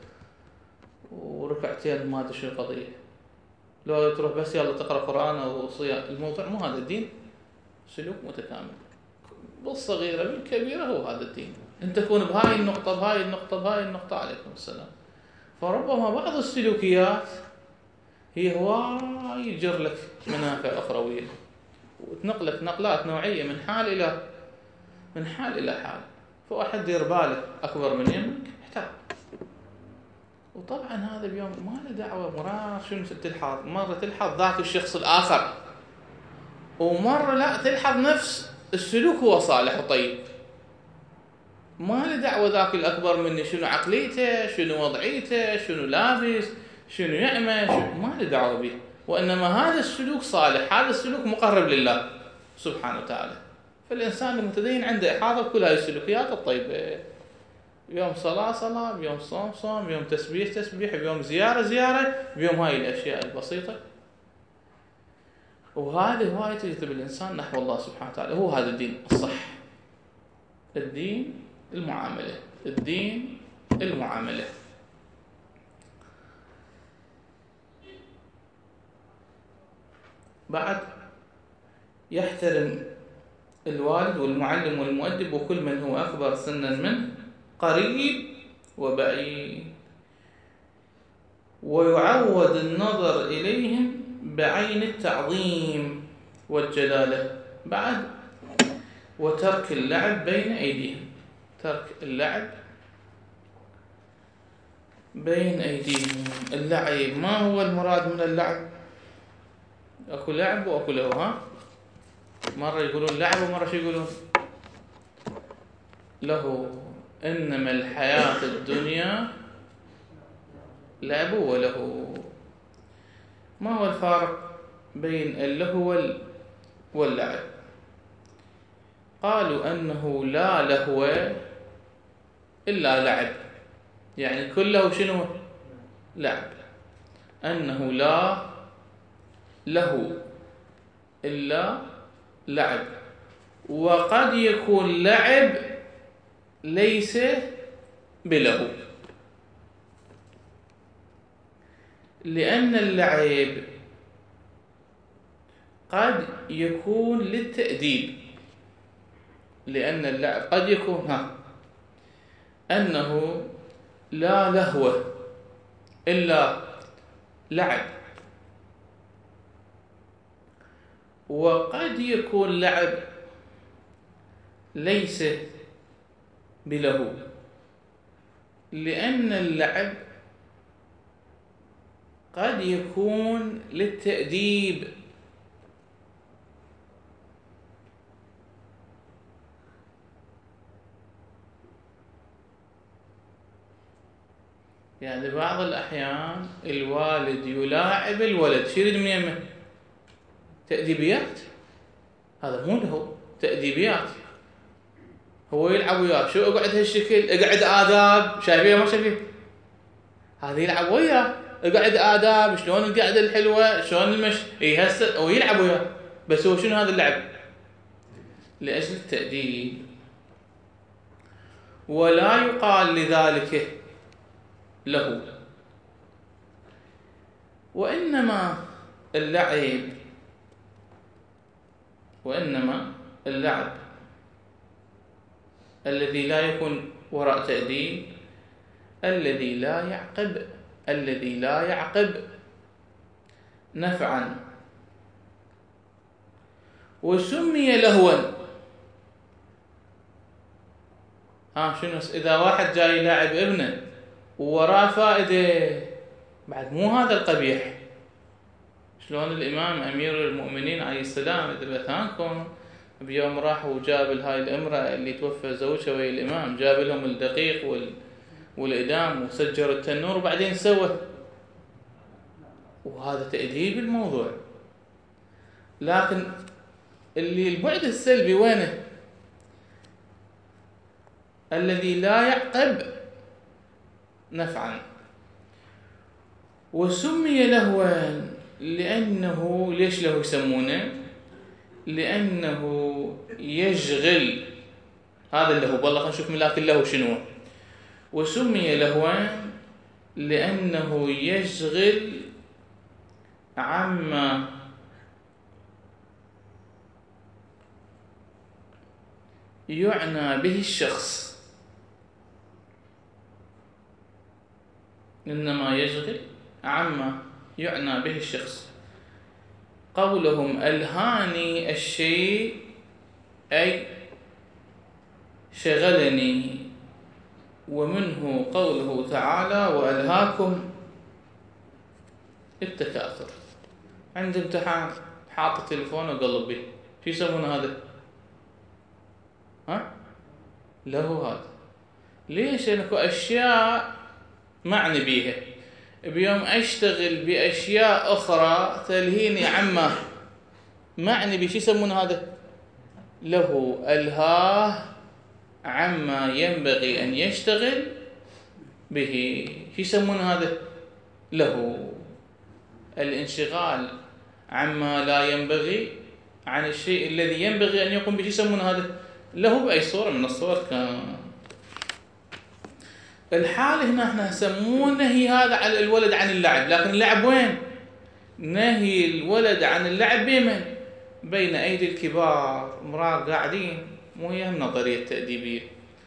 وركعتين ما أدري شنو قضية، لو تروح بس يلا تقرأ قرآن أو صيام. الموضوع مو هذا الدين، سلوك متكامل بالصغيرة بالكبيرة، هو هذا الدين. أنت تكون بهاي النقطة بهاي النقطة بهاي النقطة عليكم السلام. فربما بعض السلوكيات هي هواي يجر لك منافع أخروية وتنقلك نقلات نوعية من حال إلى من حال إلى حال. فواحد دير باله أكبر من يمك احترم. وطبعا هذا اليوم ما له دعوة مرات شنو تلحظ، مرة تلحظ ذاك الشخص الآخر ومرة لا تلحظ نفس السلوك هو صالح وطيب. ما له دعوة ذاك الأكبر مني شنو عقليته شنو وضعيته شنو لابس شنو يعمل شنو، ما له دعوة به. وإنما هذا السلوك صالح، هذا السلوك مقرب لله سبحانه وتعالى. فالإنسان المتدين عنده إحاطة بكل هذه السلوكيات الطيبة. بيوم صلاة صلاة، بيوم صوم صوم، بيوم تسبيح تسبيح، بيوم زيارة زيارة، بيوم هاي الأشياء البسيطة. وهذه هواية تجذب الإنسان نحو الله سبحانه وتعالى. هو هذا الدين الصح، الدين المعاملة، الدين المعاملة. بعد يحترم الوالد والمعلم والمؤدب وكل من هو أكبر سنا منه قريب وبعيد، ويعود النظر إليهم بعين التعظيم والجلالة. بعد وترك اللعب بين أيديهم. ترك اللعب بين أيديهم. اللعب، ما هو المراد من اللعب؟ أكو لعب وأكو له، ها؟ مرة يقولون لعب ومرة شو يقولون؟ له. إنما الحياة الدنيا لعب وله. ما هو الفارق بين اللهو واللعب؟ قالوا أنه لا لهو إلا لعب، يعني كله شنو؟ لعب. أنه لا لهو إلا لعب. وقد يكون لعب ليس بلهو، لأن اللعب قد يكون للتأديب. لأن اللعب قد يكون ها أنه لا لهو إلا لعب، وقد يكون لعب ليس بلهو، لأن اللعب قد يكون للتأديب. يعني بعض الأحيان الوالد يلاعب الولد، شو يريد من يمه؟ تأديبيات. هذا مو له، تأديبيات. هو يلعب وياه، شو اقعد هالشكل، اقعد آداب، شايفيه ما شايفيه؟ هذا يلعب وياه، اقعد آداب، شلون القعدة الحلوة، شلون المش، اي هسه هو يلعب وياه، بس هو شنو هذا اللعب؟ لأجل التأديب. ولا يقال لذلك له، وإنما اللعب وإنما اللعب الذي لا يكون وراء تأديب، الذي لا يعقب الذي لا يعقب نفعا، وسمي لهوا. ها شنو إذا واحد جاي يلاعب ابنه ووراه فائدة، بعد مو هذا القبيح. شلون الإمام أمير المؤمنين عليه السلام إذا بثانكم بيوم راح وجاب لهاي الامرأة اللي توفى زوجها ويا الإمام، جاب لهم الدقيق وال والإدام وسجر التنور وبعدين سوى، وهذا تأديب الموضوع. لكن اللي البعد السلبي وينه؟ الذي لا يعقب نفعا. وسمي لهوا لأنه، ليش له يسمونه؟ لأنه يشغل. هذا اللهو، والله خلينا نشوف ملاك اللهو شنو. وسمي لهوا لأنه يشغل عما يعنى به الشخص. إنما يشغل عما يعنى به الشخص. قولهم ألهاني الشيء أي شغلني، ومنه قوله تعالى وألهاكم التكاثر. عند امتحان حاط التليفون وقلب به، شو يسمونه هذا؟ ها؟ له هذا. ليش؟ لأنكو أشياء معني بيها، بيوم أشتغل بأشياء أخرى تلهيني عما معني بي، شو يسمونه هذا؟ له. ألهاه عما ينبغي أن يشتغل به، شو يسمونه هذا؟ له. الانشغال عما لا ينبغي عن الشيء الذي ينبغي أن يقوم به، شو يسمونه هذا؟ له. بأي صورة من الصور كان. الحال هنا احنا نسموه نهي هذا على الولد عن اللعب، لكن اللعب وين؟ نهي الولد عن اللعب بمن؟ بين أيدي الكبار، مرار قاعدين، مو هي النظرية التأديبية.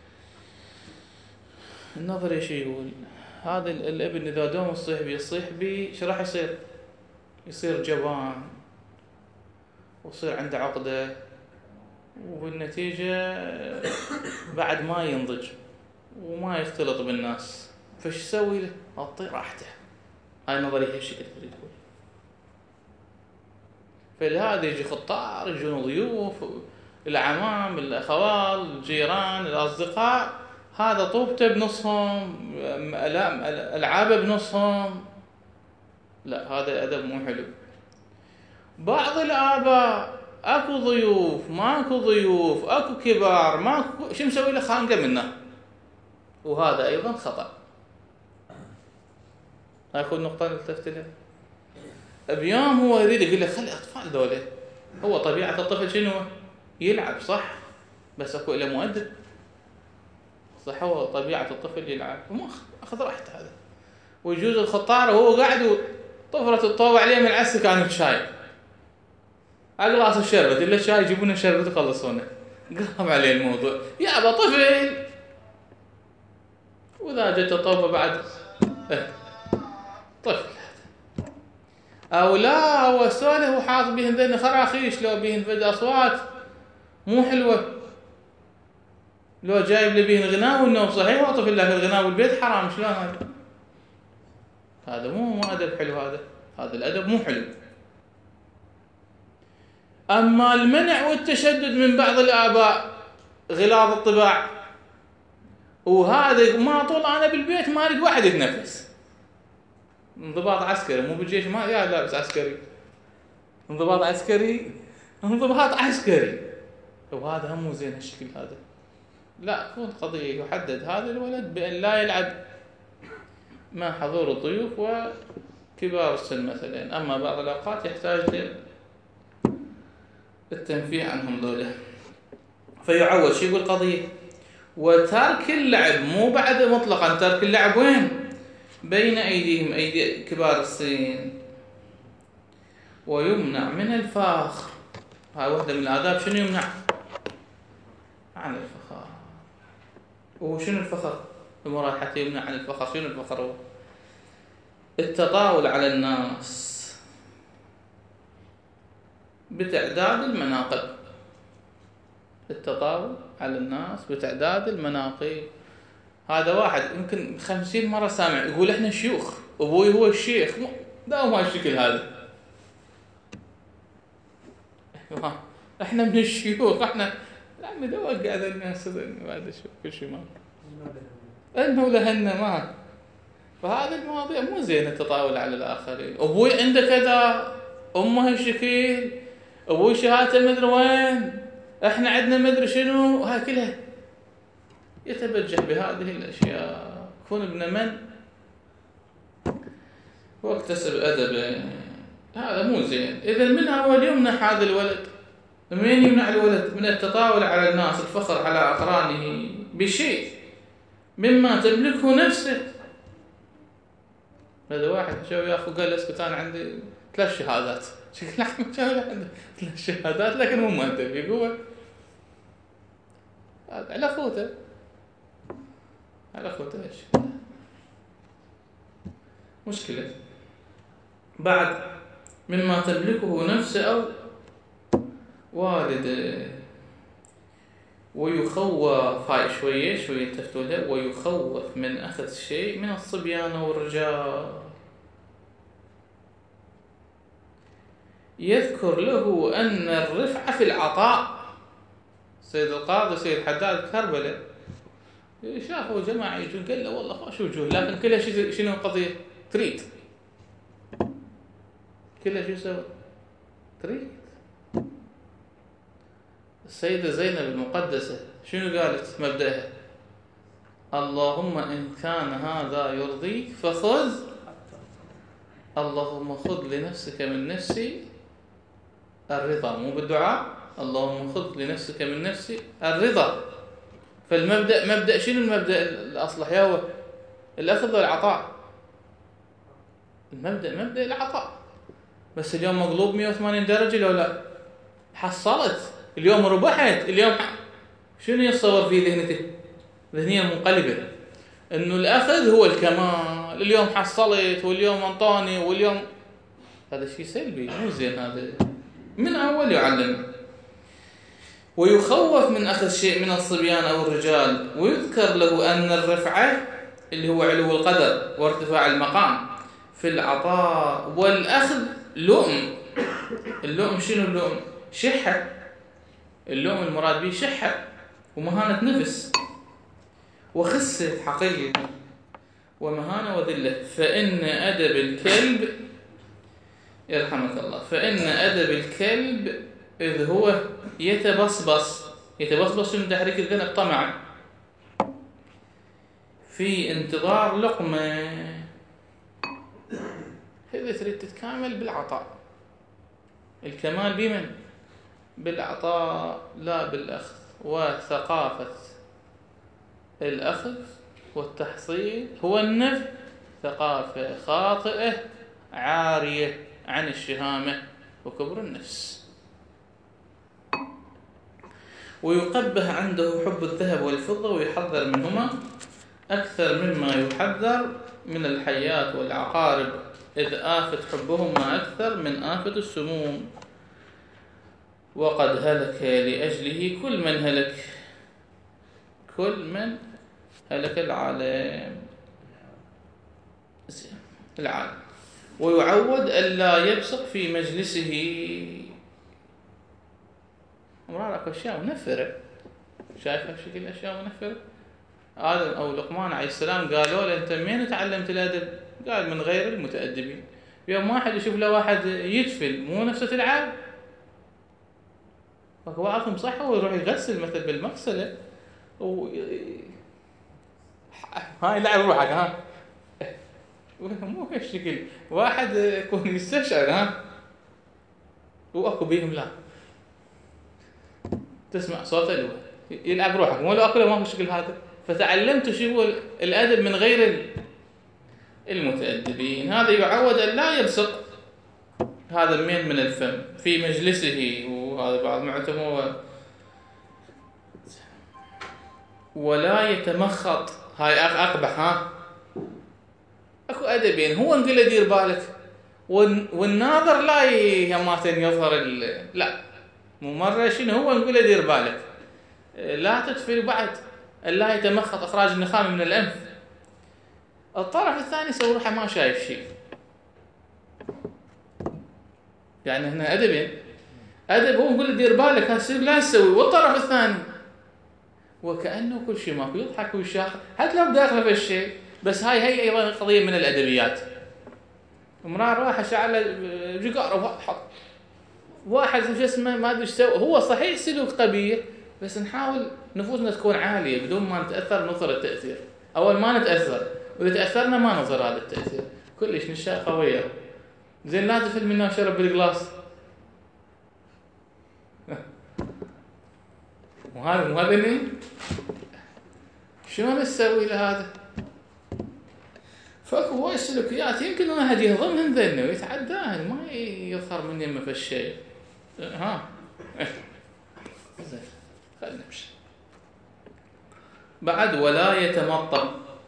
النظرية شو يقول؟ هذا الابن إذا دوم يصيح بي يصيح بي، شو راح يصير؟ يصير جبان، ويصير عنده عقدة، وبالنتيجة بعد ما ينضج وما يختلط بالناس، فش يسوي له؟ أعطيه راحته. هاي نظرية الشكل تريد تقول. فلهذا يجي خطار، يجون ضيوف، العمام، الأخوال، الجيران، الأصدقاء، هذا طوبته بنصهم، ألعابه بنصهم. لا، هذا أدب مو حلو. بعض الآباء اكو ضيوف، ماكو ضيوف، اكو كبار، ماكو، شو مسوي له؟ خانقه منه، وهذا ايضا خطا. اكو النقطه اللي التفت لها. بيوم هو يريد يقول له خلي اطفال ذولا، هو طبيعه الطفل شنو؟ يلعب، صح؟ بس اكو له مؤدب، صح؟ هو طبيعه الطفل يلعب، وما اخذ راحته هذا. ويجوز الخطار وهو قاعد طفره الطوبه عليه من العسل كانت شاي، اقلاص الشربت الا الشاي يجيبون الشربت يخلصونه، قام عليه الموضوع. يابا طفل، واذا جت الطوبه بعد اه طفل او لا، هو سولف وحاط بهن ذن خراخيش، لو بهن فد اصوات مو حلوه، لو جايب لي بهن غناء والنوم صحيح وطفل لك الغناء والبيت حرام، شلون هذا؟ هذا مو مو ادب حلو، هذا هذا الادب مو حلو. أما المنع والتشدد من بعض الآباء غلاظ الطباع، وهذا ما طول أنا بالبيت ما أريد واحد يتنفس، انضباط عسكري، مو بالجيش ما يا لابس عسكري، انضباط عسكري، انضباط عسكري، وهذا هم مو زين هالشكل هذا. لا، تكون قضية يحدد هذا الولد بأن لا يلعب مع حضور الضيوف وكبار السن مثلا. أما بعض الأوقات يحتاج التنفيه عنهم ذولا، فيعود. شو يقول قضية؟ وترك اللعب، مو بعد مطلقا ترك اللعب وين؟ بين أيديهم، أيدي كبار السن. ويمنع من الفخر، هاي واحدة من الآداب. شنو يمنع؟ عن الفخر. وشنو الفخر؟ المراد حتى يمنع عن الفخر. شنو الفخر؟ هو التطاول على الناس بتعداد المناقب، التطاول على الناس بتعداد المناقب. هذا واحد يمكن خمسين مرة سامع يقول احنا شيوخ، ابوي هو الشيخ، داوم هالشكل هذا، احنا من الشيوخ، احنا عمي دوا قاعد الناس هذا شو كل شيء ما انه لهنا ما. فهذه المواضيع مو زين التطاول على الاخرين. ابوي عنده كذا، امه هالشكل، ابوي شهادته مدري وين، احنا عندنا مدري شنو، هاي كلها يتبجح بهذه الاشياء. كون ابن من واكتسب ادبه، هذا مو زين. اذا من اول يمنح هذا الولد، من يمنع الولد؟ من التطاول على الناس، الفخر على اقرانه بشيء مما تملكه نفسه. هذا واحد شو يا اخو قال اسكت انا عندي ثلاث شهادات، شكله عنده ثلاث شهادات لكن مو مؤدب، يقول على اخوته، على اخوته ايش مشكله. بعد مما تملكه نفسه او والده. ويخوف، هاي شويه شويه التفتوا له، ويخوف من اخذ شيء من الصبيان والرجال، يذكر له أن الرفعة في العطاء. سيد القاضي سيد حداد كربلاء شافوا جماعة يجون، قال له والله خوش وجوه، لكن كلها شنو القضية؟ تريد، كلها شو سوى؟ تريد. السيدة زينب المقدسة شنو قالت مبدأها؟ اللهم إن كان هذا يرضيك فخذ، اللهم خذ لنفسك من نفسي الرضا، مو بالدعاء اللهم خذ لنفسك من نفسي الرضا. فالمبدأ مبدأ شنو؟ المبدأ الأصلح يا هو الأخذ والعطاء، المبدأ مبدأ العطاء. بس اليوم مقلوب مئة وثمانين درجة لو لا حصلت، اليوم ربحت، اليوم شنو يتصور في ذهنته؟ ذهنية منقلبة إنه الأخذ هو الكمال، اليوم حصلت واليوم أنطاني واليوم، هذا شيء سلبي مو زين. هذا من أول يعلم. ويخوف من أخذ شيء من الصبيان أو الرجال، ويذكر له أن الرفعة اللي هو علو القدر وارتفاع المقام في العطاء والأخذ لؤم. اللؤم شنو اللؤم؟ شحة. اللؤم المراد به شحة ومهانة نفس وخسة حقيقة ومهانة وذلة. فإن أدب الكلب يرحمك الله، فإن أدب الكلب إذ هو يتبصبص. يتبصبص من تحريك الذنب طمعا في انتظار لقمة. هذا تريد تتكامل بالعطاء. الكمال بمن؟ بالعطاء لا بالأخذ. وثقافة الأخذ والتحصيل هو النفي ثقافة خاطئة عارية عن الشهامة وكبر النفس. ويقبه عنده حب الذهب والفضة ويحذر منهما أكثر مما يحذر من الحيات والعقارب، إذ آفة حبهما أكثر من آفة السموم. وقد هلك لأجله كل من هلك، كل من هلك العالم العالم. ويعود ألا يبصق في مجلسه. أمرار أكو أشياء منفرة. شايف هالشكل الأشياء منفرة؟ آدم أو لقمان عليه السلام قالوا له أنت منين تعلمت الأدب؟ قال من غير المتأدبين. يوم واحد يشوف له واحد يتفل مو نفسه تلعب، فكواعكم صح ويروح يغسل مثل بالمغسلة و هاي لعب روحك ها مو هالشكل. واحد يكون يستشعر ها واكو بيهم لا تسمع صوته يلعب روحك مو لو اكله ما هو الشكل هذا. فتعلمت شو هو الادب من غير المتأدبين. هذا يعود ان لا يبصق هذا المين من الفم في مجلسه. وهذا بعض معتمه. ولا يتمخط. هاي اقبح ها. اكو ادبين هو نقول له دير بالك والناظر لا يماتن يظهر لا مو مره شنو هو نقول له دير بالك لا تتفل بعد لا يتمخط اخراج النخامه من الانف. الطرف الثاني يسوي روحه ما شايف شيء. يعني هنا ادبين. ادب هو نقول له دير بالك هالشيء لا تسوي، والطرف الثاني وكانه كل شيء ماكو يضحك ويشاخ حتى لو داخله في الشيء. بس هاي هي ايضا قضيه من الادبيات. امراه راح شعل جقاره حط واحد شو اسمه ما ادري ايش سوى. هو صحيح سلوك قبيح بس نحاول نفوسنا تكون عاليه بدون ما نتاثر نظر التاثير. اول ما نتاثر واذا تاثرنا ما نظر هذا التاثير كلش نشاء قويه. زين لا تفل منا شرب بالجلاس وهذا مو هذا شو ما نسوي لهذا. فاكو هواي السلوكيات يمكن واحد يهضمهن ذنه ويتعداهن ما يظهر من يمه في الشيء. ها زين خلينا نمشي بعد. ولا يتمطر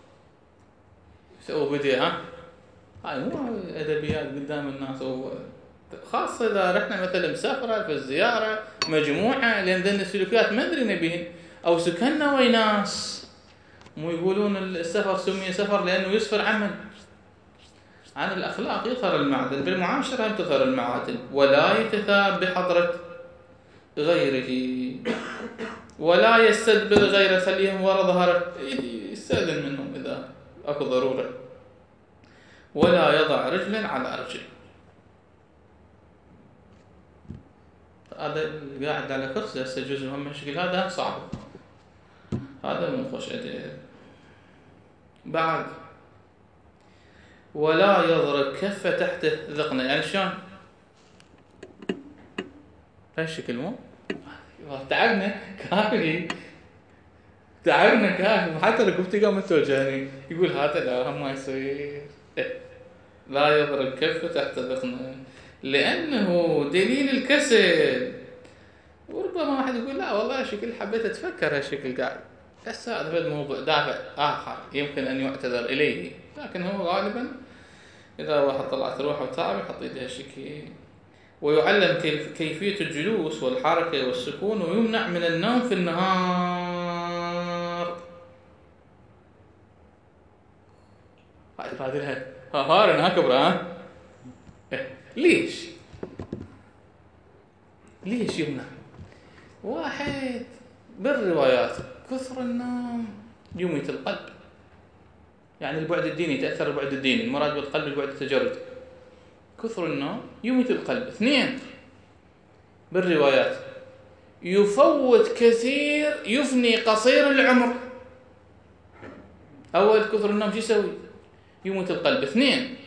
سووا بدي ها. هاي مو ادبيات قدام الناس خاصة إذا رحنا مثلا مسافرة في الزيارة مجموعة لأن ذن السلوكيات ما أدري نبيهن أو سكننا ويناس. مو يقولون السفر سمي سفر لأنه يسفر عمن عن الأخلاق يظهر المعدن بالمعاشرة تظهر المعادن. ولا يتثاب بحضرة غيره ولا يستدبر غيره خليهم ورا ظهره يستأذن منهم إذا أكو ضرورة. ولا يضع رجلا على رجل. هذا قاعد على كرسي هسه جزء من الشكل هذا صعب. هذا مو خوش أدب. بعد ولا يضرب كفه تحت ذقنه. يعني شلون هالشكل مو تعبنا كافي تعبنا كافي حتى لو كنت قام توجهني يقول هذا لا ما يصير. لا يضرب كفه تحت ذقنه لأنه دليل الكسل. وربما واحد يقول لا والله شكل حبيت أتفكر هالشكل قاعد بس هذا الموضوع دافع آخر يمكن أن يعتذر إليه. لكن هو غالبا إذا واحد طلعت روحه وتعب يحط يده هالشكل ويعلم كيفية الجلوس والحركة والسكون، ويمنع من النوم في النهار. هذه هار انها كبرى. ها ليش ليش يمنع؟ واحد بالروايات كثر النوم يميت القلب، يعني البعد الديني، تأثر البعد الديني، المراد بالقلب البعد التجردي. كثر النوم يميت القلب. اثنين بالروايات يفوت كثير يفني قصير العمر. أول كثر النوم شو يسوي؟ يموت القلب. اثنين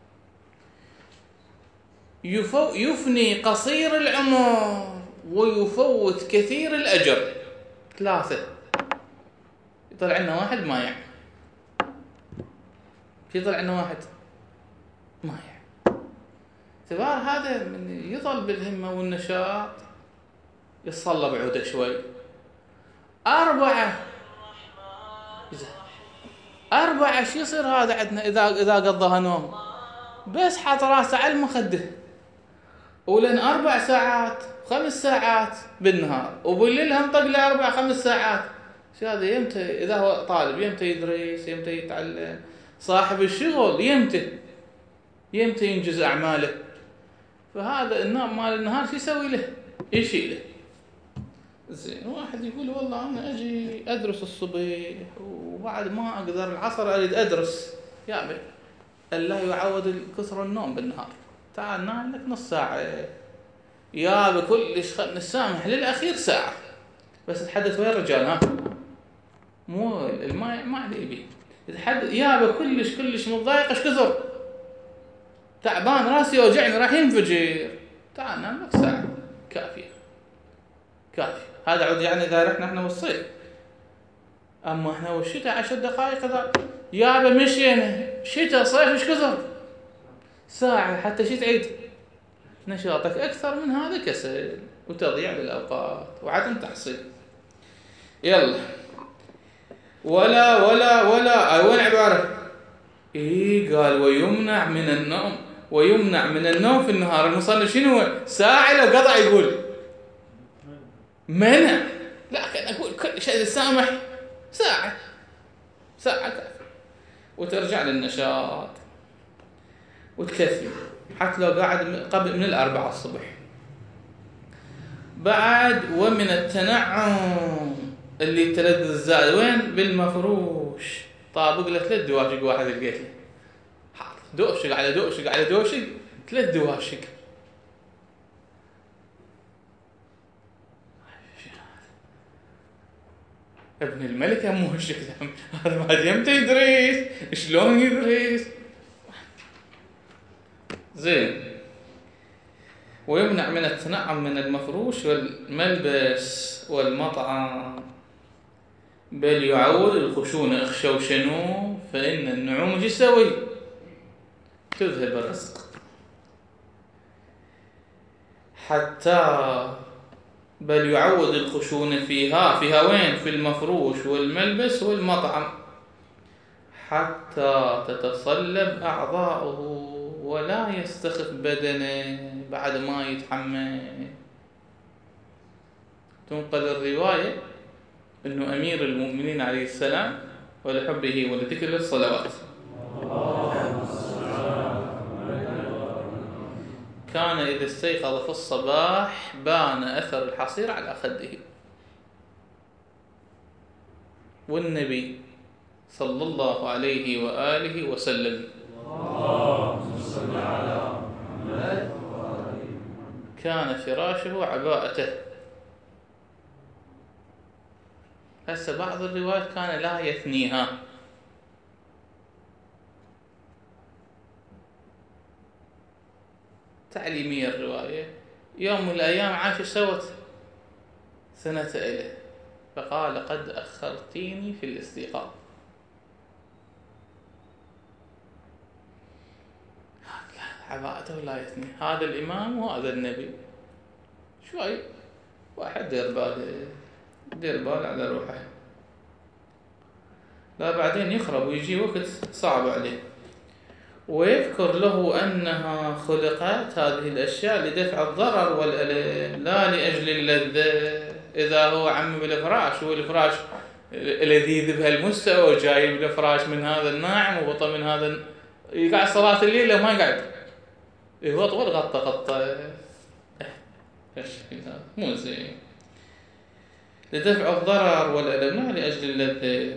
يفو يفني قصير العمر ويفوت كثير الأجر. ثلاثة يطلع لنا واحد مايع. يطلع لنا واحد مايع. اعتبار هذا من يظل بالهمة والنشاط يتصلب عوده شوي. أربعة أربعة شو يصير هذا عندنا إذا إذا قضاها نوم؟ بس حاط راسه على المخدة ولن أربع ساعات خمس ساعات بالنهار، وبالليل هم طق له أربع خمس ساعات. شو هذا؟ يمتى إذا هو طالب يمتى يدرس، يمتى يتعلم، صاحب الشغل يمتى يمتى ينجز أعماله. فهذا النوم مال النهار شو يسوي له؟ يشيل له. زين واحد يقول والله أنا أجي أدرس الصبح وبعد ما أقدر العصر أريد أدرس. يا أبي الله يعوض كثر النوم بالنهار، تعال نام لك نص ساعة. يا بكلش خل نسامح للأخير ساعة بس تحدث ويا الرجال. ها مو الماء ما عليه بيه يتحدث. يا بكلش كلش متضايق ايش كثر تعبان راسي وجعني راح ينفجر. تعال نام لك ساعة كافية كافية. هذا عود يعني إذا رحنا احنا والصيف. أما احنا والشتاء عشر دقائق هذا. يا بمشينا شتاء صيف ايش كثر ساعة حتى شي تعيد نشاطك. أكثر من هذا كسل وتضييع للأوقات وعدم تحصيل. يلا ولا ولا ولا أي وين عبارة؟ إيه قال ويمنع من النوم. ويمنع من النوم في النهار. المصنف شنو ساعة لو قطع يقول منع، لكن أقول كل شيء سامح ساعة ساعة كافية وترجع للنشاط وتكفي حتى لو قاعد قبل من الأربعة الصبح. بعد ومن التنعم اللي تلذذ الزائد وين؟ بالمفروش. طابق له ثلاث دواشق. واحد لقيت له حاط دوشق على دوشق على دوشق ثلاث دواشق. ابن الملك مو هالشكل هذا. بعد يمتى يدرس؟ شلون يدرس؟ زين. ويمنع من التنعم من المفروش والملبس والمطعم، بل يعود الخشونة. اخشوا شنو؟ فإن النعوم ايش يسوي؟ تذهب الرزق. حتى بل يعود الخشونة فيها فيها وين؟ في المفروش والملبس والمطعم، حتى تتصلب أعضاؤه ولا يستخف بدنه بعد ما يتحمل. تنقل الرواية أنه أمير المؤمنين عليه السلام ولحبه ولذكره الصلوات كان إذا استيقظ في الصباح بان أثر الحصير على خده. والنبي صلى الله عليه وآله وسلم كان فراشه عباءته. هسه بعض الروايات كان لا يثنيها. تعليمية الرواية. يوم من الأيام عاش سوت سنة إله فقال قد أخرتيني في الاستيقاظ. عباءته لا يثني. هذا الإمام وهذا النبي. شوي واحد دير باله دير بال على روحه، لا بعدين يخرب ويجي وقت صعب عليه. ويذكر له أنها خلقت هذه الأشياء لدفع الضرر والألم لا لأجل اللذة. إذا هو عم بالفراش والفراش لذيذ بهالمستوى وجايب الفراش من هذا الناعم وغطى من هذا، يقعد صلاة الليل لو ما يقعد يغطى والغطى غطى مو زين. لدفع الضرر والألم لا لأجل اللذة.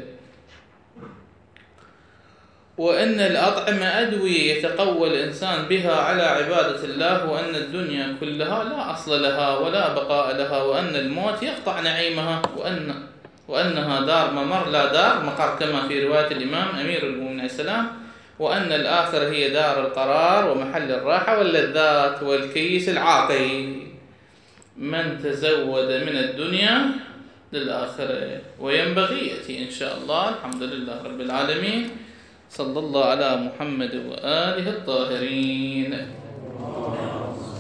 وأن الأطعمة أدوية يتقوى الإنسان بها على عبادة الله، وأن الدنيا كلها لا أصل لها ولا بقاء لها، وأن الموت يقطع نعيمها، وأن وأنها دار ممر لا دار مقر كما في رواية الإمام أمير المؤمنين عليه السلام، وأن الآخرة هي دار القرار ومحل الراحة واللذات والكيس العاقي. من تزود من الدنيا للآخرة. وينبغي يأتي إن شاء الله. الحمد لله رب العالمين. صلى الله على محمد وآله الطاهرين.